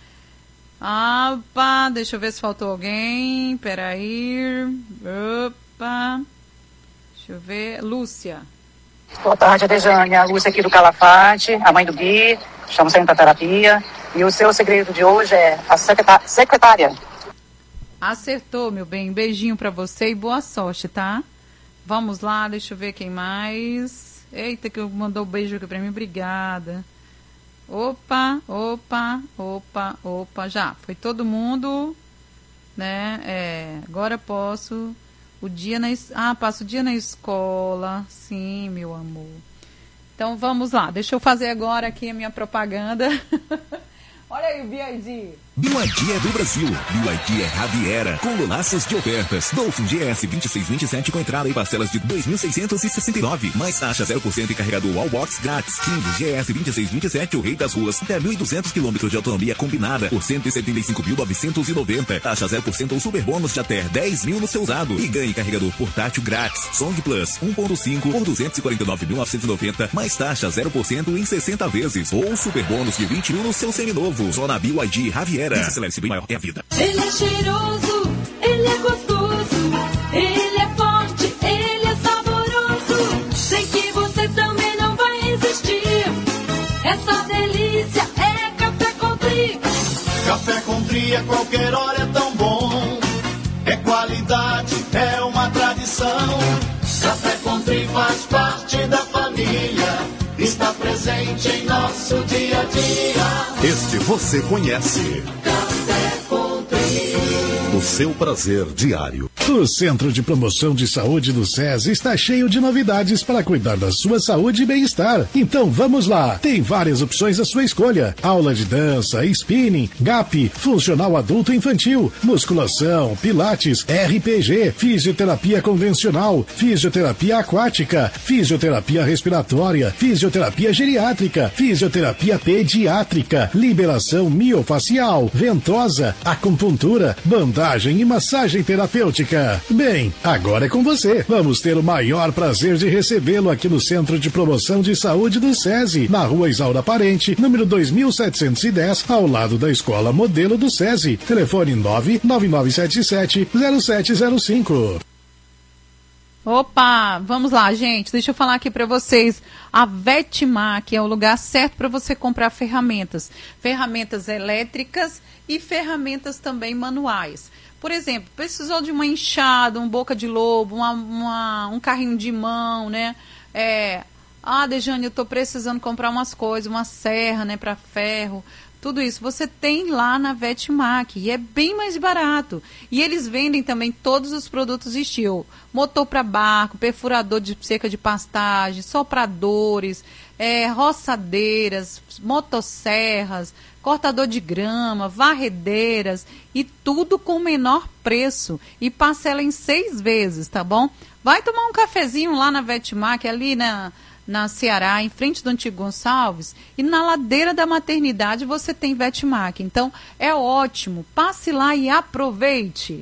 Opa, deixa eu ver se faltou alguém. Peraí. Opa. Deixa eu ver. Lúcia. Boa tarde, Dejane, a Lúcia aqui do Calafate, a mãe do Gui. Estamos saindo para terapia. E o seu segredo de hoje é a secretária. Acertou, meu bem. Beijinho pra você e boa sorte, tá? Vamos lá, deixa eu ver quem mais. Eita, que mandou um beijo aqui pra mim. Obrigada. Opa, opa, opa, opa. Já, foi todo mundo, né? Agora posso... passo o dia na escola. Sim, meu amor. Então vamos lá, deixa eu fazer agora aqui a minha propaganda. Olha aí o BID. BYD é do Brasil. BYD é Raviera, com laços de ofertas. Dolphin GS 2627 com entrada e parcelas de 2.669. Mais taxa 0% e carregador Wallbox grátis. King GS 2627, o rei das ruas. Até 1.200 km de autonomia combinada por 175.990. Taxa 0% ou super bônus de até 10 mil no seu usado. E ganhe carregador portátil grátis. Song Plus 1.5 por 249.990. Mais taxa 0% em 60 vezes. Ou super bônus de 20 mil no seu seminovo. Só na BYD Raviera. Acelere-se, bem maior é a vida. Ele é cheiroso, ele é gostoso, ele é forte, ele é saboroso. Sei que você também não vai resistir. Essa delícia é Café Country. Café Country a qualquer hora é tão bom. É qualidade, é uma tradição. Café Country faz parte da família. Está presente em nosso dia a dia. Este você conhece. Café Country. o seu prazer diário. O Centro de Promoção de Saúde do SESI está cheio de novidades para cuidar da sua saúde e bem-estar. Então vamos lá, tem várias opções à sua escolha. Aula de dança, spinning, GAP, funcional adulto e infantil, musculação, pilates, RPG, fisioterapia convencional, fisioterapia aquática, fisioterapia respiratória, fisioterapia geriátrica, fisioterapia pediátrica, liberação miofacial, ventosa, acupuntura, bandagem e massagem terapêutica. Bem, agora é com você. Vamos ter o maior prazer de recebê-lo aqui no Centro de Promoção de Saúde do SESI, na Rua Isaura Parente, número 2710, ao lado da Escola Modelo do SESI. Telefone 99977-0705. Opa, vamos lá, gente. Deixa eu falar aqui para vocês. A Vetmac é o lugar certo para você comprar ferramentas. Ferramentas elétricas e ferramentas também manuais. Por exemplo, precisou de uma enxada, um boca de lobo, um carrinho de mão, né? Dejane, eu estou precisando comprar umas coisas, uma serra, né, para ferro. Tudo isso você tem lá na Vetmac e é bem mais barato. E eles vendem também todos os produtos Steel. Motor para barco, perfurador de cerca de pastagem, sopradores, roçadeiras, motosserras, cortador de grama, varredeiras e tudo com o menor preço. E parcela em 6 vezes, tá bom? Vai tomar um cafezinho lá na Vetmac, ali na Ceará, em frente do Antigo Gonçalves, e na ladeira da maternidade você tem Vetmac. Então, é ótimo. Passe lá e aproveite.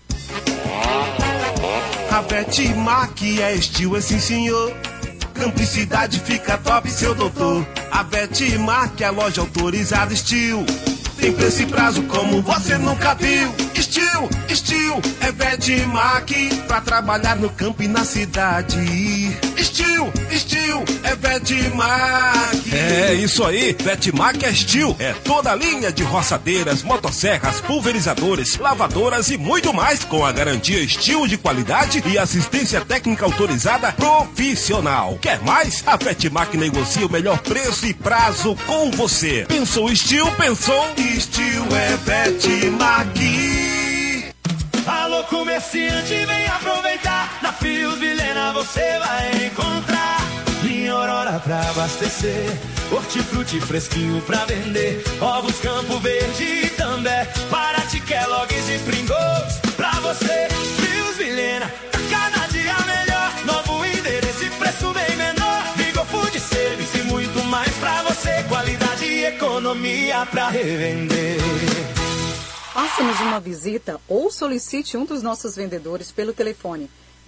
A Vetmac é estilo, sim senhor. Cumplicidade fica top, seu doutor. A Vetmac é a loja autorizada Steel. Tem preço e prazo como você nunca viu. Steel, é Vetmac pra trabalhar no campo e na cidade. Steel, é Vetmac. É isso aí, Vetmac é Steel. É toda a linha de roçadeiras, motosserras, pulverizadores, lavadoras e muito mais, com a garantia Steel de qualidade e assistência técnica autorizada profissional. Quer mais? A Vetmac negocia o melhor preço e prazo com você. Pensou Steel, pensou Steel é Vetmac. Alô, comerciante, vem aproveitar. Na Fios Vilhena você vai encontrar linha Aurora pra abastecer, hortifruti fresquinho pra vender, ovos Campo Verde e També, Paraty, Kellogg's e Pringles pra você. Fios Vilhena, cada dia melhor, novo endereço e preço bem menor. Vigo Food Service e muito mais pra você, qualidade e economia pra revender. Faça-nos uma visita ou solicite um dos nossos vendedores pelo telefone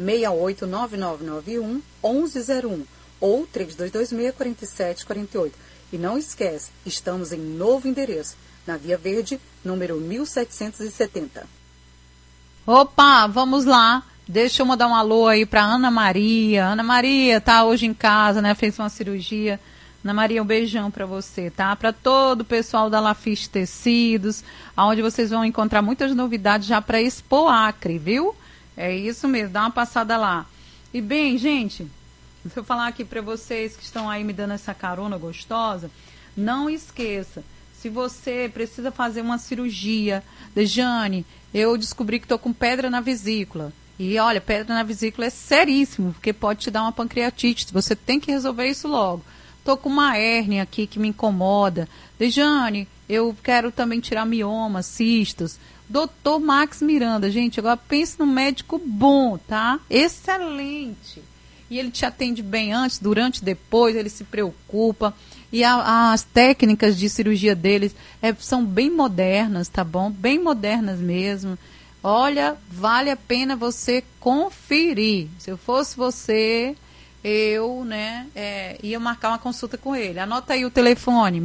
689991-1101 ou 3226-4748. E não esquece, estamos em novo endereço, na Via Verde, número 1770. Opa, vamos lá. Deixa eu mandar um alô aí para Ana Maria. Ana Maria tá hoje em casa, né? Fez uma cirurgia. Ana Maria, um beijão para você, tá? Para todo o pessoal da Lafite Tecidos, onde vocês vão encontrar muitas novidades já para Expo Acre, viu? É isso mesmo, dá uma passada lá. E bem, gente, deixa eu falar aqui para vocês que estão aí me dando essa carona gostosa, não esqueça, se você precisa fazer uma cirurgia, Dejane, eu descobri que estou com pedra na vesícula. E olha, pedra na vesícula é seríssimo, porque pode te dar uma pancreatite, você tem que resolver isso logo. Tô com uma hérnia aqui que me incomoda. Dejane, eu quero também tirar mioma, cistos. Dr. Max Miranda, gente, agora pense num médico bom, tá? Excelente. E ele te atende bem antes, durante, depois, ele se preocupa. E as técnicas de cirurgia deles são bem modernas, tá bom? Bem modernas mesmo. Olha, vale a pena você conferir. Se eu fosse você, eu, ia marcar uma consulta com ele. Anota aí o telefone,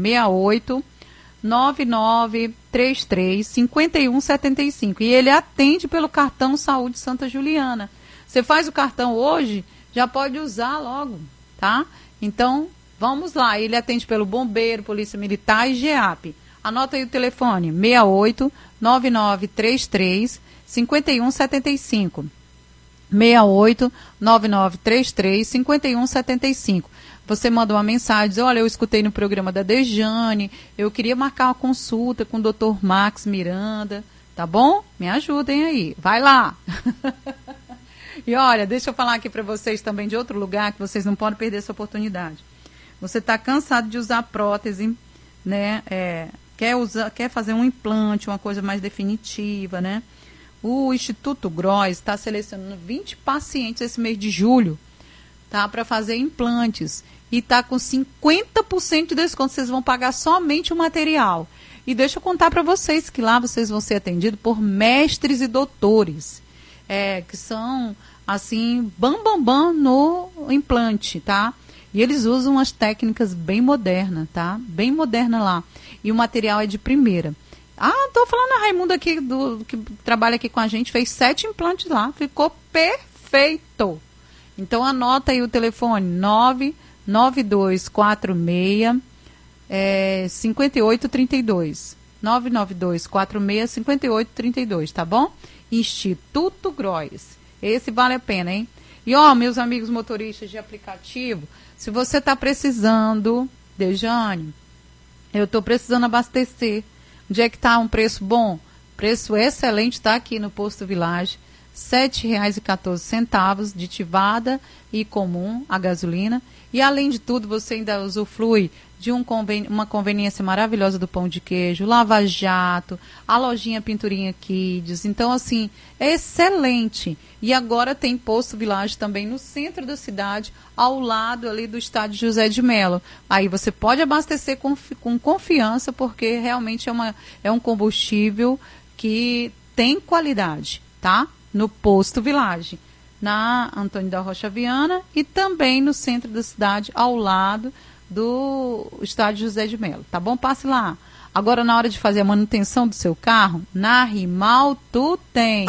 68-9933-5175. E ele atende pelo cartão Saúde Santa Juliana. Você faz o cartão hoje, já pode usar logo, tá? Então, vamos lá. Ele atende pelo Bombeiro, Polícia Militar e GEAP. Anota aí o telefone, 68-9933-5175. 68-9933-5175. Você manda uma mensagem, diz, olha, eu escutei no programa da Dejane, eu queria marcar uma consulta com o Dr. Max Miranda, tá bom? Me ajudem aí, vai lá. E olha, deixa eu falar aqui para vocês também de outro lugar que vocês não podem perder essa oportunidade. Você está cansado de usar prótese, né? Quer fazer um implante, uma coisa mais definitiva, né? O Instituto Gross está selecionando 20 pacientes esse mês de julho, tá? Para fazer implantes. E tá com 50% de desconto. Vocês vão pagar somente o material. E deixa eu contar para vocês que lá vocês vão ser atendidos por mestres e doutores. Que são, assim, bam no implante, tá? E eles usam umas técnicas bem modernas, tá? Bem moderna lá. E o material é de primeira. Tô falando a Raimundo aqui, que trabalha aqui com a gente, fez 7 implantes lá. Ficou perfeito. Então anota aí o telefone, 99246 5832. 99246 5832, tá bom? Instituto Gross. Esse vale a pena, hein? E meus amigos motoristas de aplicativo, se você está precisando, Dejane, eu estou precisando abastecer. Onde é que está um preço bom? Preço excelente, está aqui no Posto Village. R$ 7,14 de tivada e comum a gasolina. E além de tudo, você ainda usufrui de uma conveniência maravilhosa do pão de queijo, Lava Jato, a lojinha Pinturinha Kids. Então, assim, é excelente. E agora tem Posto Village também no centro da cidade, ao lado ali do estádio José de Mello. Aí você pode abastecer com confiança, porque realmente é um combustível que tem qualidade, tá? No Posto Village, na Antônio da Rocha Viana e também no centro da cidade, ao lado do estádio José de Mello, tá bom? Passe lá. Agora, na hora de fazer a manutenção do seu carro, na Rimalto tem.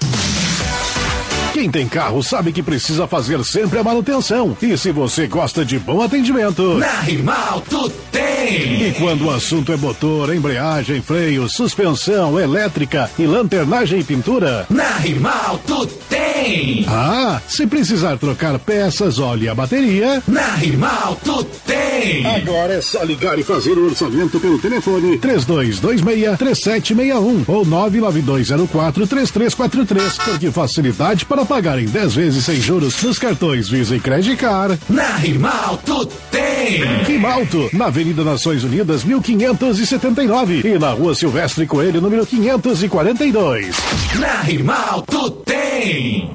Quem tem carro sabe que precisa fazer sempre a manutenção. E se você gosta de bom atendimento, na Rimalto tem! E quando o assunto é motor, embreagem, freio, suspensão, elétrica e lanternagem e pintura, na Rimalto tem! Se precisar trocar peças, óleo e a bateria, na Rimalto tem! Agora é só ligar e fazer o orçamento pelo telefone 3226-3761 ou 99204-3343, porque facilidade para pagar em 10 vezes sem juros nos cartões Visa e Credit Card. Na Rimalto tem! Rimalto, na Avenida Nações Unidas, 1579 e na Rua Silvestre Coelho, número 542. Na Rimalto tem!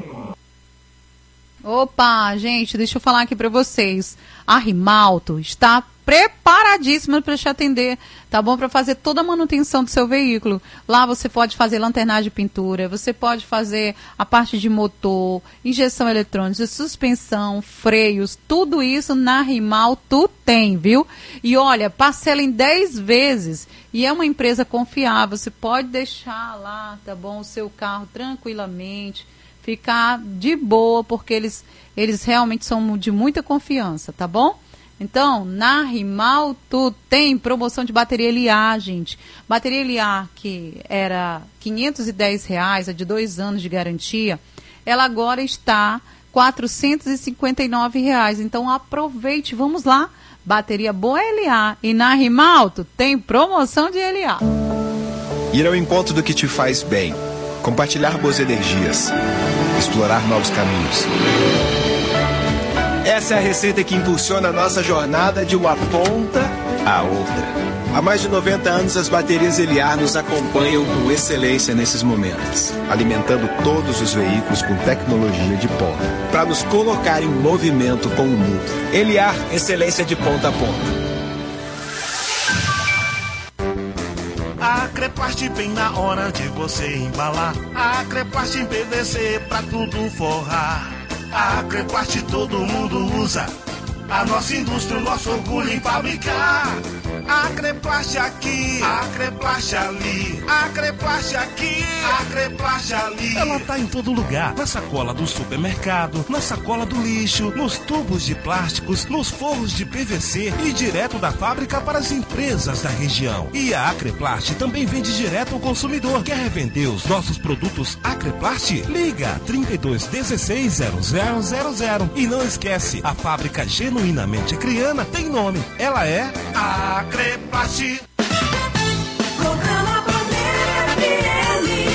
Opa, gente, deixa eu falar aqui para vocês. A Rimalto está preparadíssima para te atender, tá bom? Para fazer toda a manutenção do seu veículo. Lá você pode fazer lanternagem de pintura, você pode fazer a parte de motor, injeção eletrônica, suspensão, freios, tudo isso na Rimalto tem, viu? E olha, parcela em 10 vezes e é uma empresa confiável, você pode deixar lá, tá bom? O seu carro tranquilamente, ficar de boa, porque eles realmente são de muita confiança, tá bom? Então, na Rimalto tem promoção de bateria LA, gente. Bateria LA, que era R$ 510, é de 2 anos de garantia, ela agora está R$ 459. Então, aproveite, vamos lá. Bateria boa LA. E na Rimalto tem promoção de LA. Ir ao encontro do que te faz bem. Compartilhar boas energias. Explorar novos caminhos. Essa é a receita que impulsiona a nossa jornada de uma ponta à outra. Há mais de 90 anos, as baterias Eliar nos acompanham com excelência nesses momentos, alimentando todos os veículos com tecnologia de ponta, para nos colocar em movimento com o mundo. Eliar, excelência de ponta a ponta. A Creplast vem na hora de você embalar. A Creplast em PVC pra tudo forrar. A Creplast todo mundo usa. A nossa indústria, o nosso orgulho em fabricar. A Creplast aqui, a Creplast ali. A Creplast aqui, a Creplast ali. Ela tá em todo lugar. Na sacola do supermercado, na sacola do lixo, nos tubos de plásticos, nos forros de PVC e direto da fábrica para as empresas da região. E a Acreplast também vende direto ao consumidor. Quer revender os nossos produtos Acreplast? Liga 3216-0000. E não esquece, a fábrica genuinamente acriana tem nome. Ela é Acreplast. Programa Bandeira FM.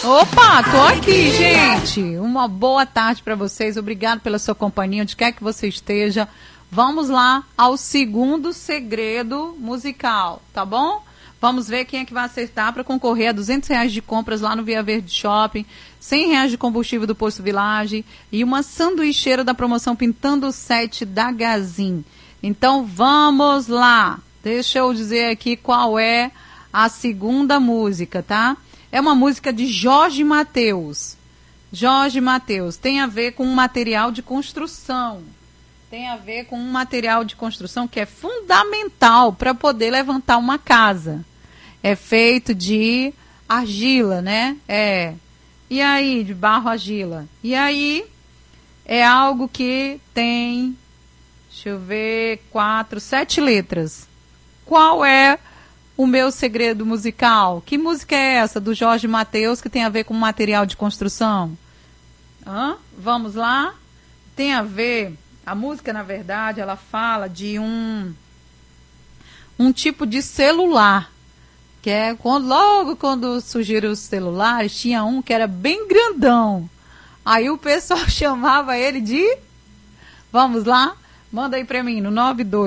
Opa, tô aqui, gente. Uma boa tarde para vocês. Obrigado pela sua companhia, onde quer que você esteja. Vamos lá ao segundo segredo musical, tá bom? Vamos ver quem é que vai acertar para concorrer a R$200 de compras lá no Via Verde Shopping, R$100 de combustível do Posto Village e uma sanduicheira da promoção Pintando o Set da Gazin. Então vamos lá. Deixa eu dizer aqui qual é a segunda música, tá? É uma música de Jorge Mateus. Jorge Mateus tem a ver com um material de construção. Tem a ver com um material de construção que é fundamental para poder levantar uma casa. É feito de argila, né? E aí, de barro argila. E aí, é algo que tem, deixa eu ver, 7 letras. Qual é o meu segredo musical? Que música é essa do Jorge Mateus que tem a ver com material de construção? Vamos lá? Tem a ver... A música, na verdade, ela fala de um tipo de celular, que é logo quando surgiram os celulares, tinha um que era bem grandão. Aí o pessoal chamava ele de... Vamos lá? Manda aí pra mim no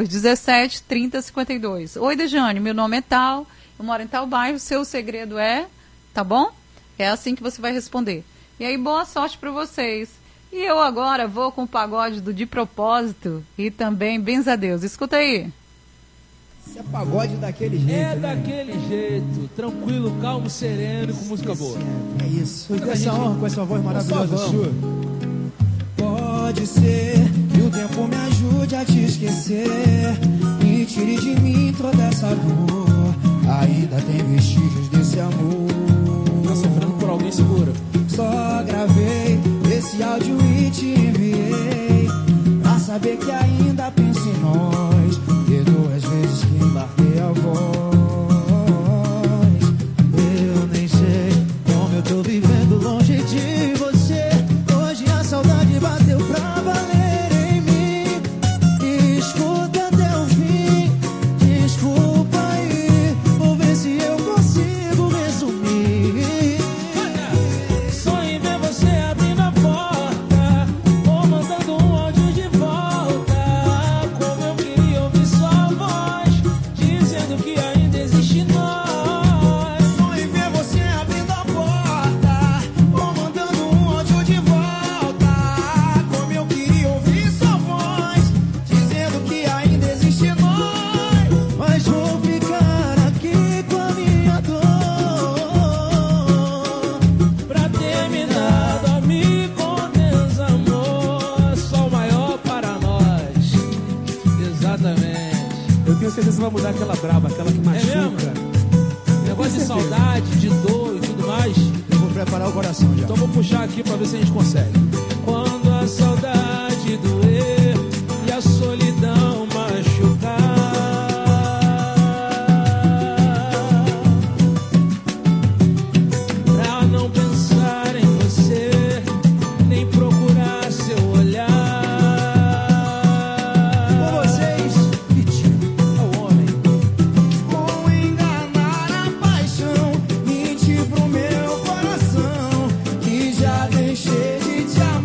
92173052. Oi, Dejane, meu nome é tal, eu moro em tal bairro, seu segredo é... Tá bom? É assim que você vai responder. E aí, boa sorte pra vocês. E eu agora vou com o pagode do De Propósito e também Benza a Deus. Escuta aí. Esse é pagode daquele jeito. É daquele jeito. Tranquilo, calmo, sereno, com música boa. É isso. Com essa honra, com essa voz maravilhosa sua. Pode ser que o tempo me ajude a te esquecer e tire de mim toda essa dor. Ainda tem vestígios desse amor. Tá sofrendo por alguém, segura. Só gravei esse áudio e te enviei pra saber que ainda penso em nós. Perdoa as vezes que embarquei a voz. Eu nem sei como eu tô vivendo longe de você. Hoje a saudade bateu pra valer em mim. Escuta até o fim. Desculpa aí, vou ver se eu consigo resumir. Sonho em ver você abrindo a porta ou mandando um áudio de volta. Como eu queria ouvir sua voz dizendo que ainda existe nós. Sonho em ver você abrindo a porta ou mandando um áudio de volta. Como eu queria ouvir sua voz dizendo que ainda existe nós. Mas vou ficar aqui com a minha dor. Pra terminar, dormir com desamor. Só o maior para nós. Exatamente. Eu tenho certeza que você vai mudar aquela braba, aquela que machuca. É mesmo? Negócio de saudade, de dor e tudo mais. Eu vou preparar o coração já. Então vou puxar aqui pra ver se a gente consegue. Quando a saudade doer e a solidão machucar, pra não pensar em você, nem procurar seu olhar. Com vocês, Vitinho, é o homem. Vou enganar a paixão, mentir pro meu coração, que já deixei de te amar.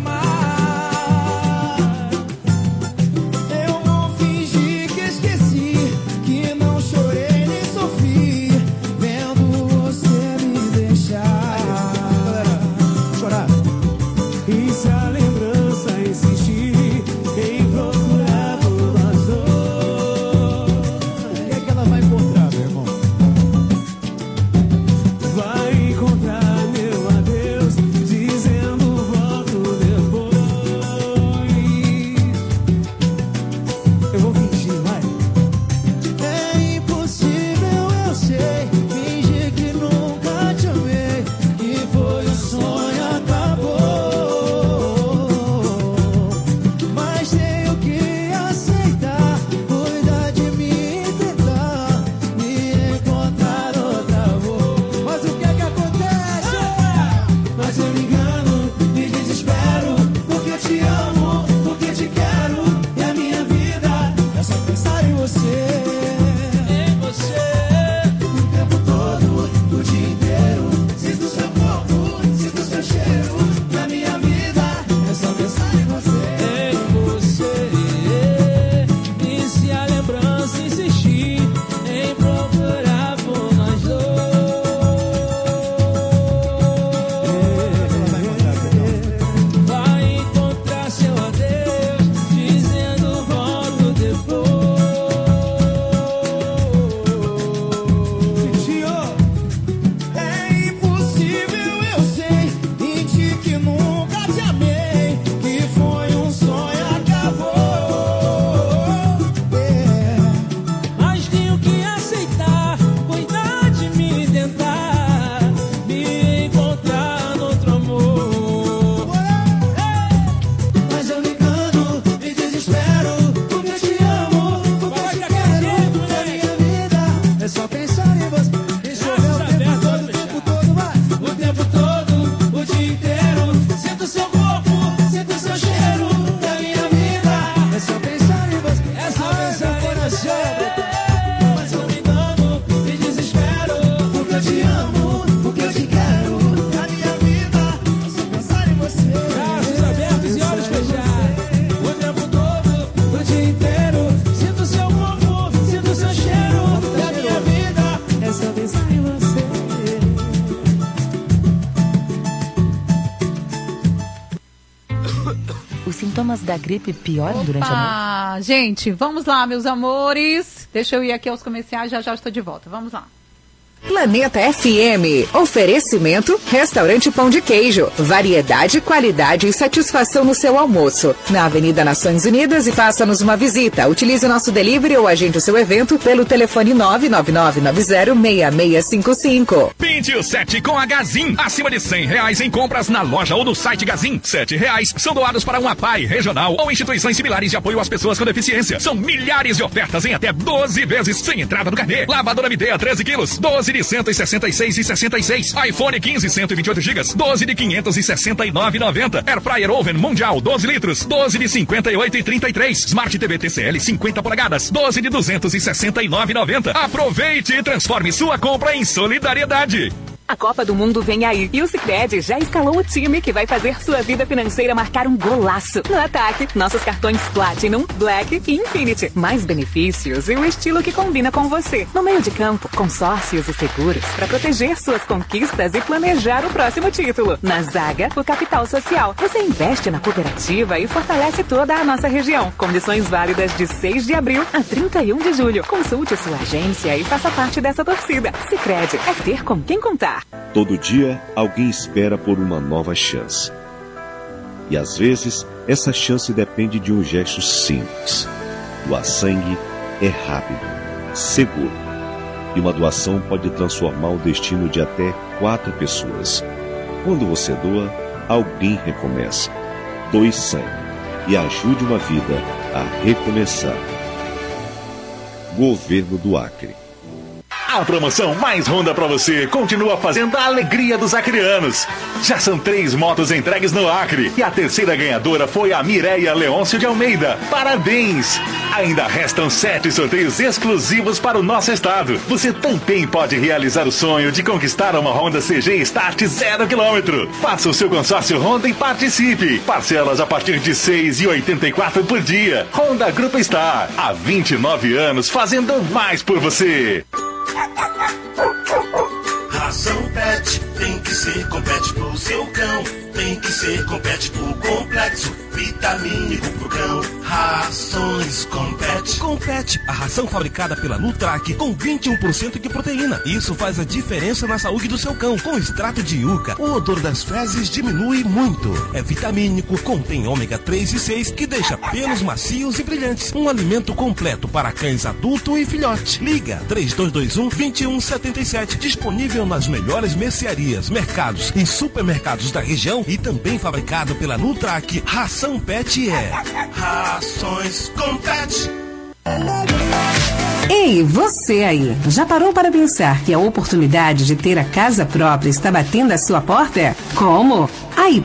Os sintomas da gripe pioram durante a noite? Ah, gente, vamos lá, meus amores. Deixa eu ir aqui aos comerciais, já estou de volta. Vamos lá. Planeta FM. Oferecimento Restaurante Pão de Queijo. Variedade, qualidade e satisfação no seu almoço. Na Avenida Nações Unidas e faça-nos uma visita. Utilize nosso delivery ou agende o seu evento pelo telefone 999906655. Pinte o 7 com a Gazin. Acima de R$100 em compras na loja ou no site Gazin. R$7 são doados para uma APAI regional ou instituições similares de apoio às pessoas com deficiência. São milhares de ofertas em até 12 vezes sem entrada no carnê. Lavadora Midea 13 quilos, 12 de 166,66. iPhone 15, 128 GB, 12 de 569,90. Air Fryer Oven Mundial, 12 litros, 12 de 58,33. Smart TV TCL 50 polegadas, 12 de 269,90. Aproveite e transforme sua compra em solidariedade. A Copa do Mundo vem aí e o Sicredi já escalou o time que vai fazer sua vida financeira marcar um golaço. No ataque, nossos cartões Platinum, Black e Infinity. Mais benefícios e o estilo que combina com você. No meio de campo, consórcios e seguros para proteger suas conquistas e planejar o próximo título. Na zaga, o capital social. Você investe na cooperativa e fortalece toda a nossa região. Condições válidas de 6 de abril a 31 de julho. Consulte sua agência e faça parte dessa torcida. Sicredi é ter com quem contar. Todo dia, alguém espera por uma nova chance. E às vezes, essa chance depende de um gesto simples. Doar sangue é rápido, seguro. E uma doação pode transformar o destino de até 4 pessoas. Quando você doa, alguém recomeça. Doe sangue e ajude uma vida a recomeçar. Governo do Acre. A promoção Mais Honda pra você continua fazendo a alegria dos acreanos. Já são 3 motos entregues no Acre e a terceira ganhadora foi a Mireia Leôncio de Almeida. Parabéns! Ainda restam 7 sorteios exclusivos para o nosso estado. Você também pode realizar o sonho de conquistar uma Honda CG Start 0 km. Faça o seu consórcio Honda e participe. Parcelas a partir de R$ 6,84 por dia. Honda Grupo Star, há 29 anos fazendo mais por você. Ração Pet tem que ser com Pet pro seu cão. Tem que ser com Pet pro complexo, vitamínico pro cão. Rações com Pet. Com Pet, a ração fabricada pela Nutrac com 21% de proteína. Isso faz a diferença na saúde do seu cão. Com extrato de yuca, o odor das fezes diminui muito. É vitamínico, contém ômega 3 e 6 que deixa pelos macios e brilhantes. Um alimento completo para cães adulto e filhote. Liga 3221-2177. Disponível nas melhores mercearias, mercados e supermercados da região e também fabricado pela Nutrac. Ração Pet é Rações com Pet. Ei, você aí, já parou para pensar que a oportunidade de ter a casa própria está batendo à sua porta? Como? A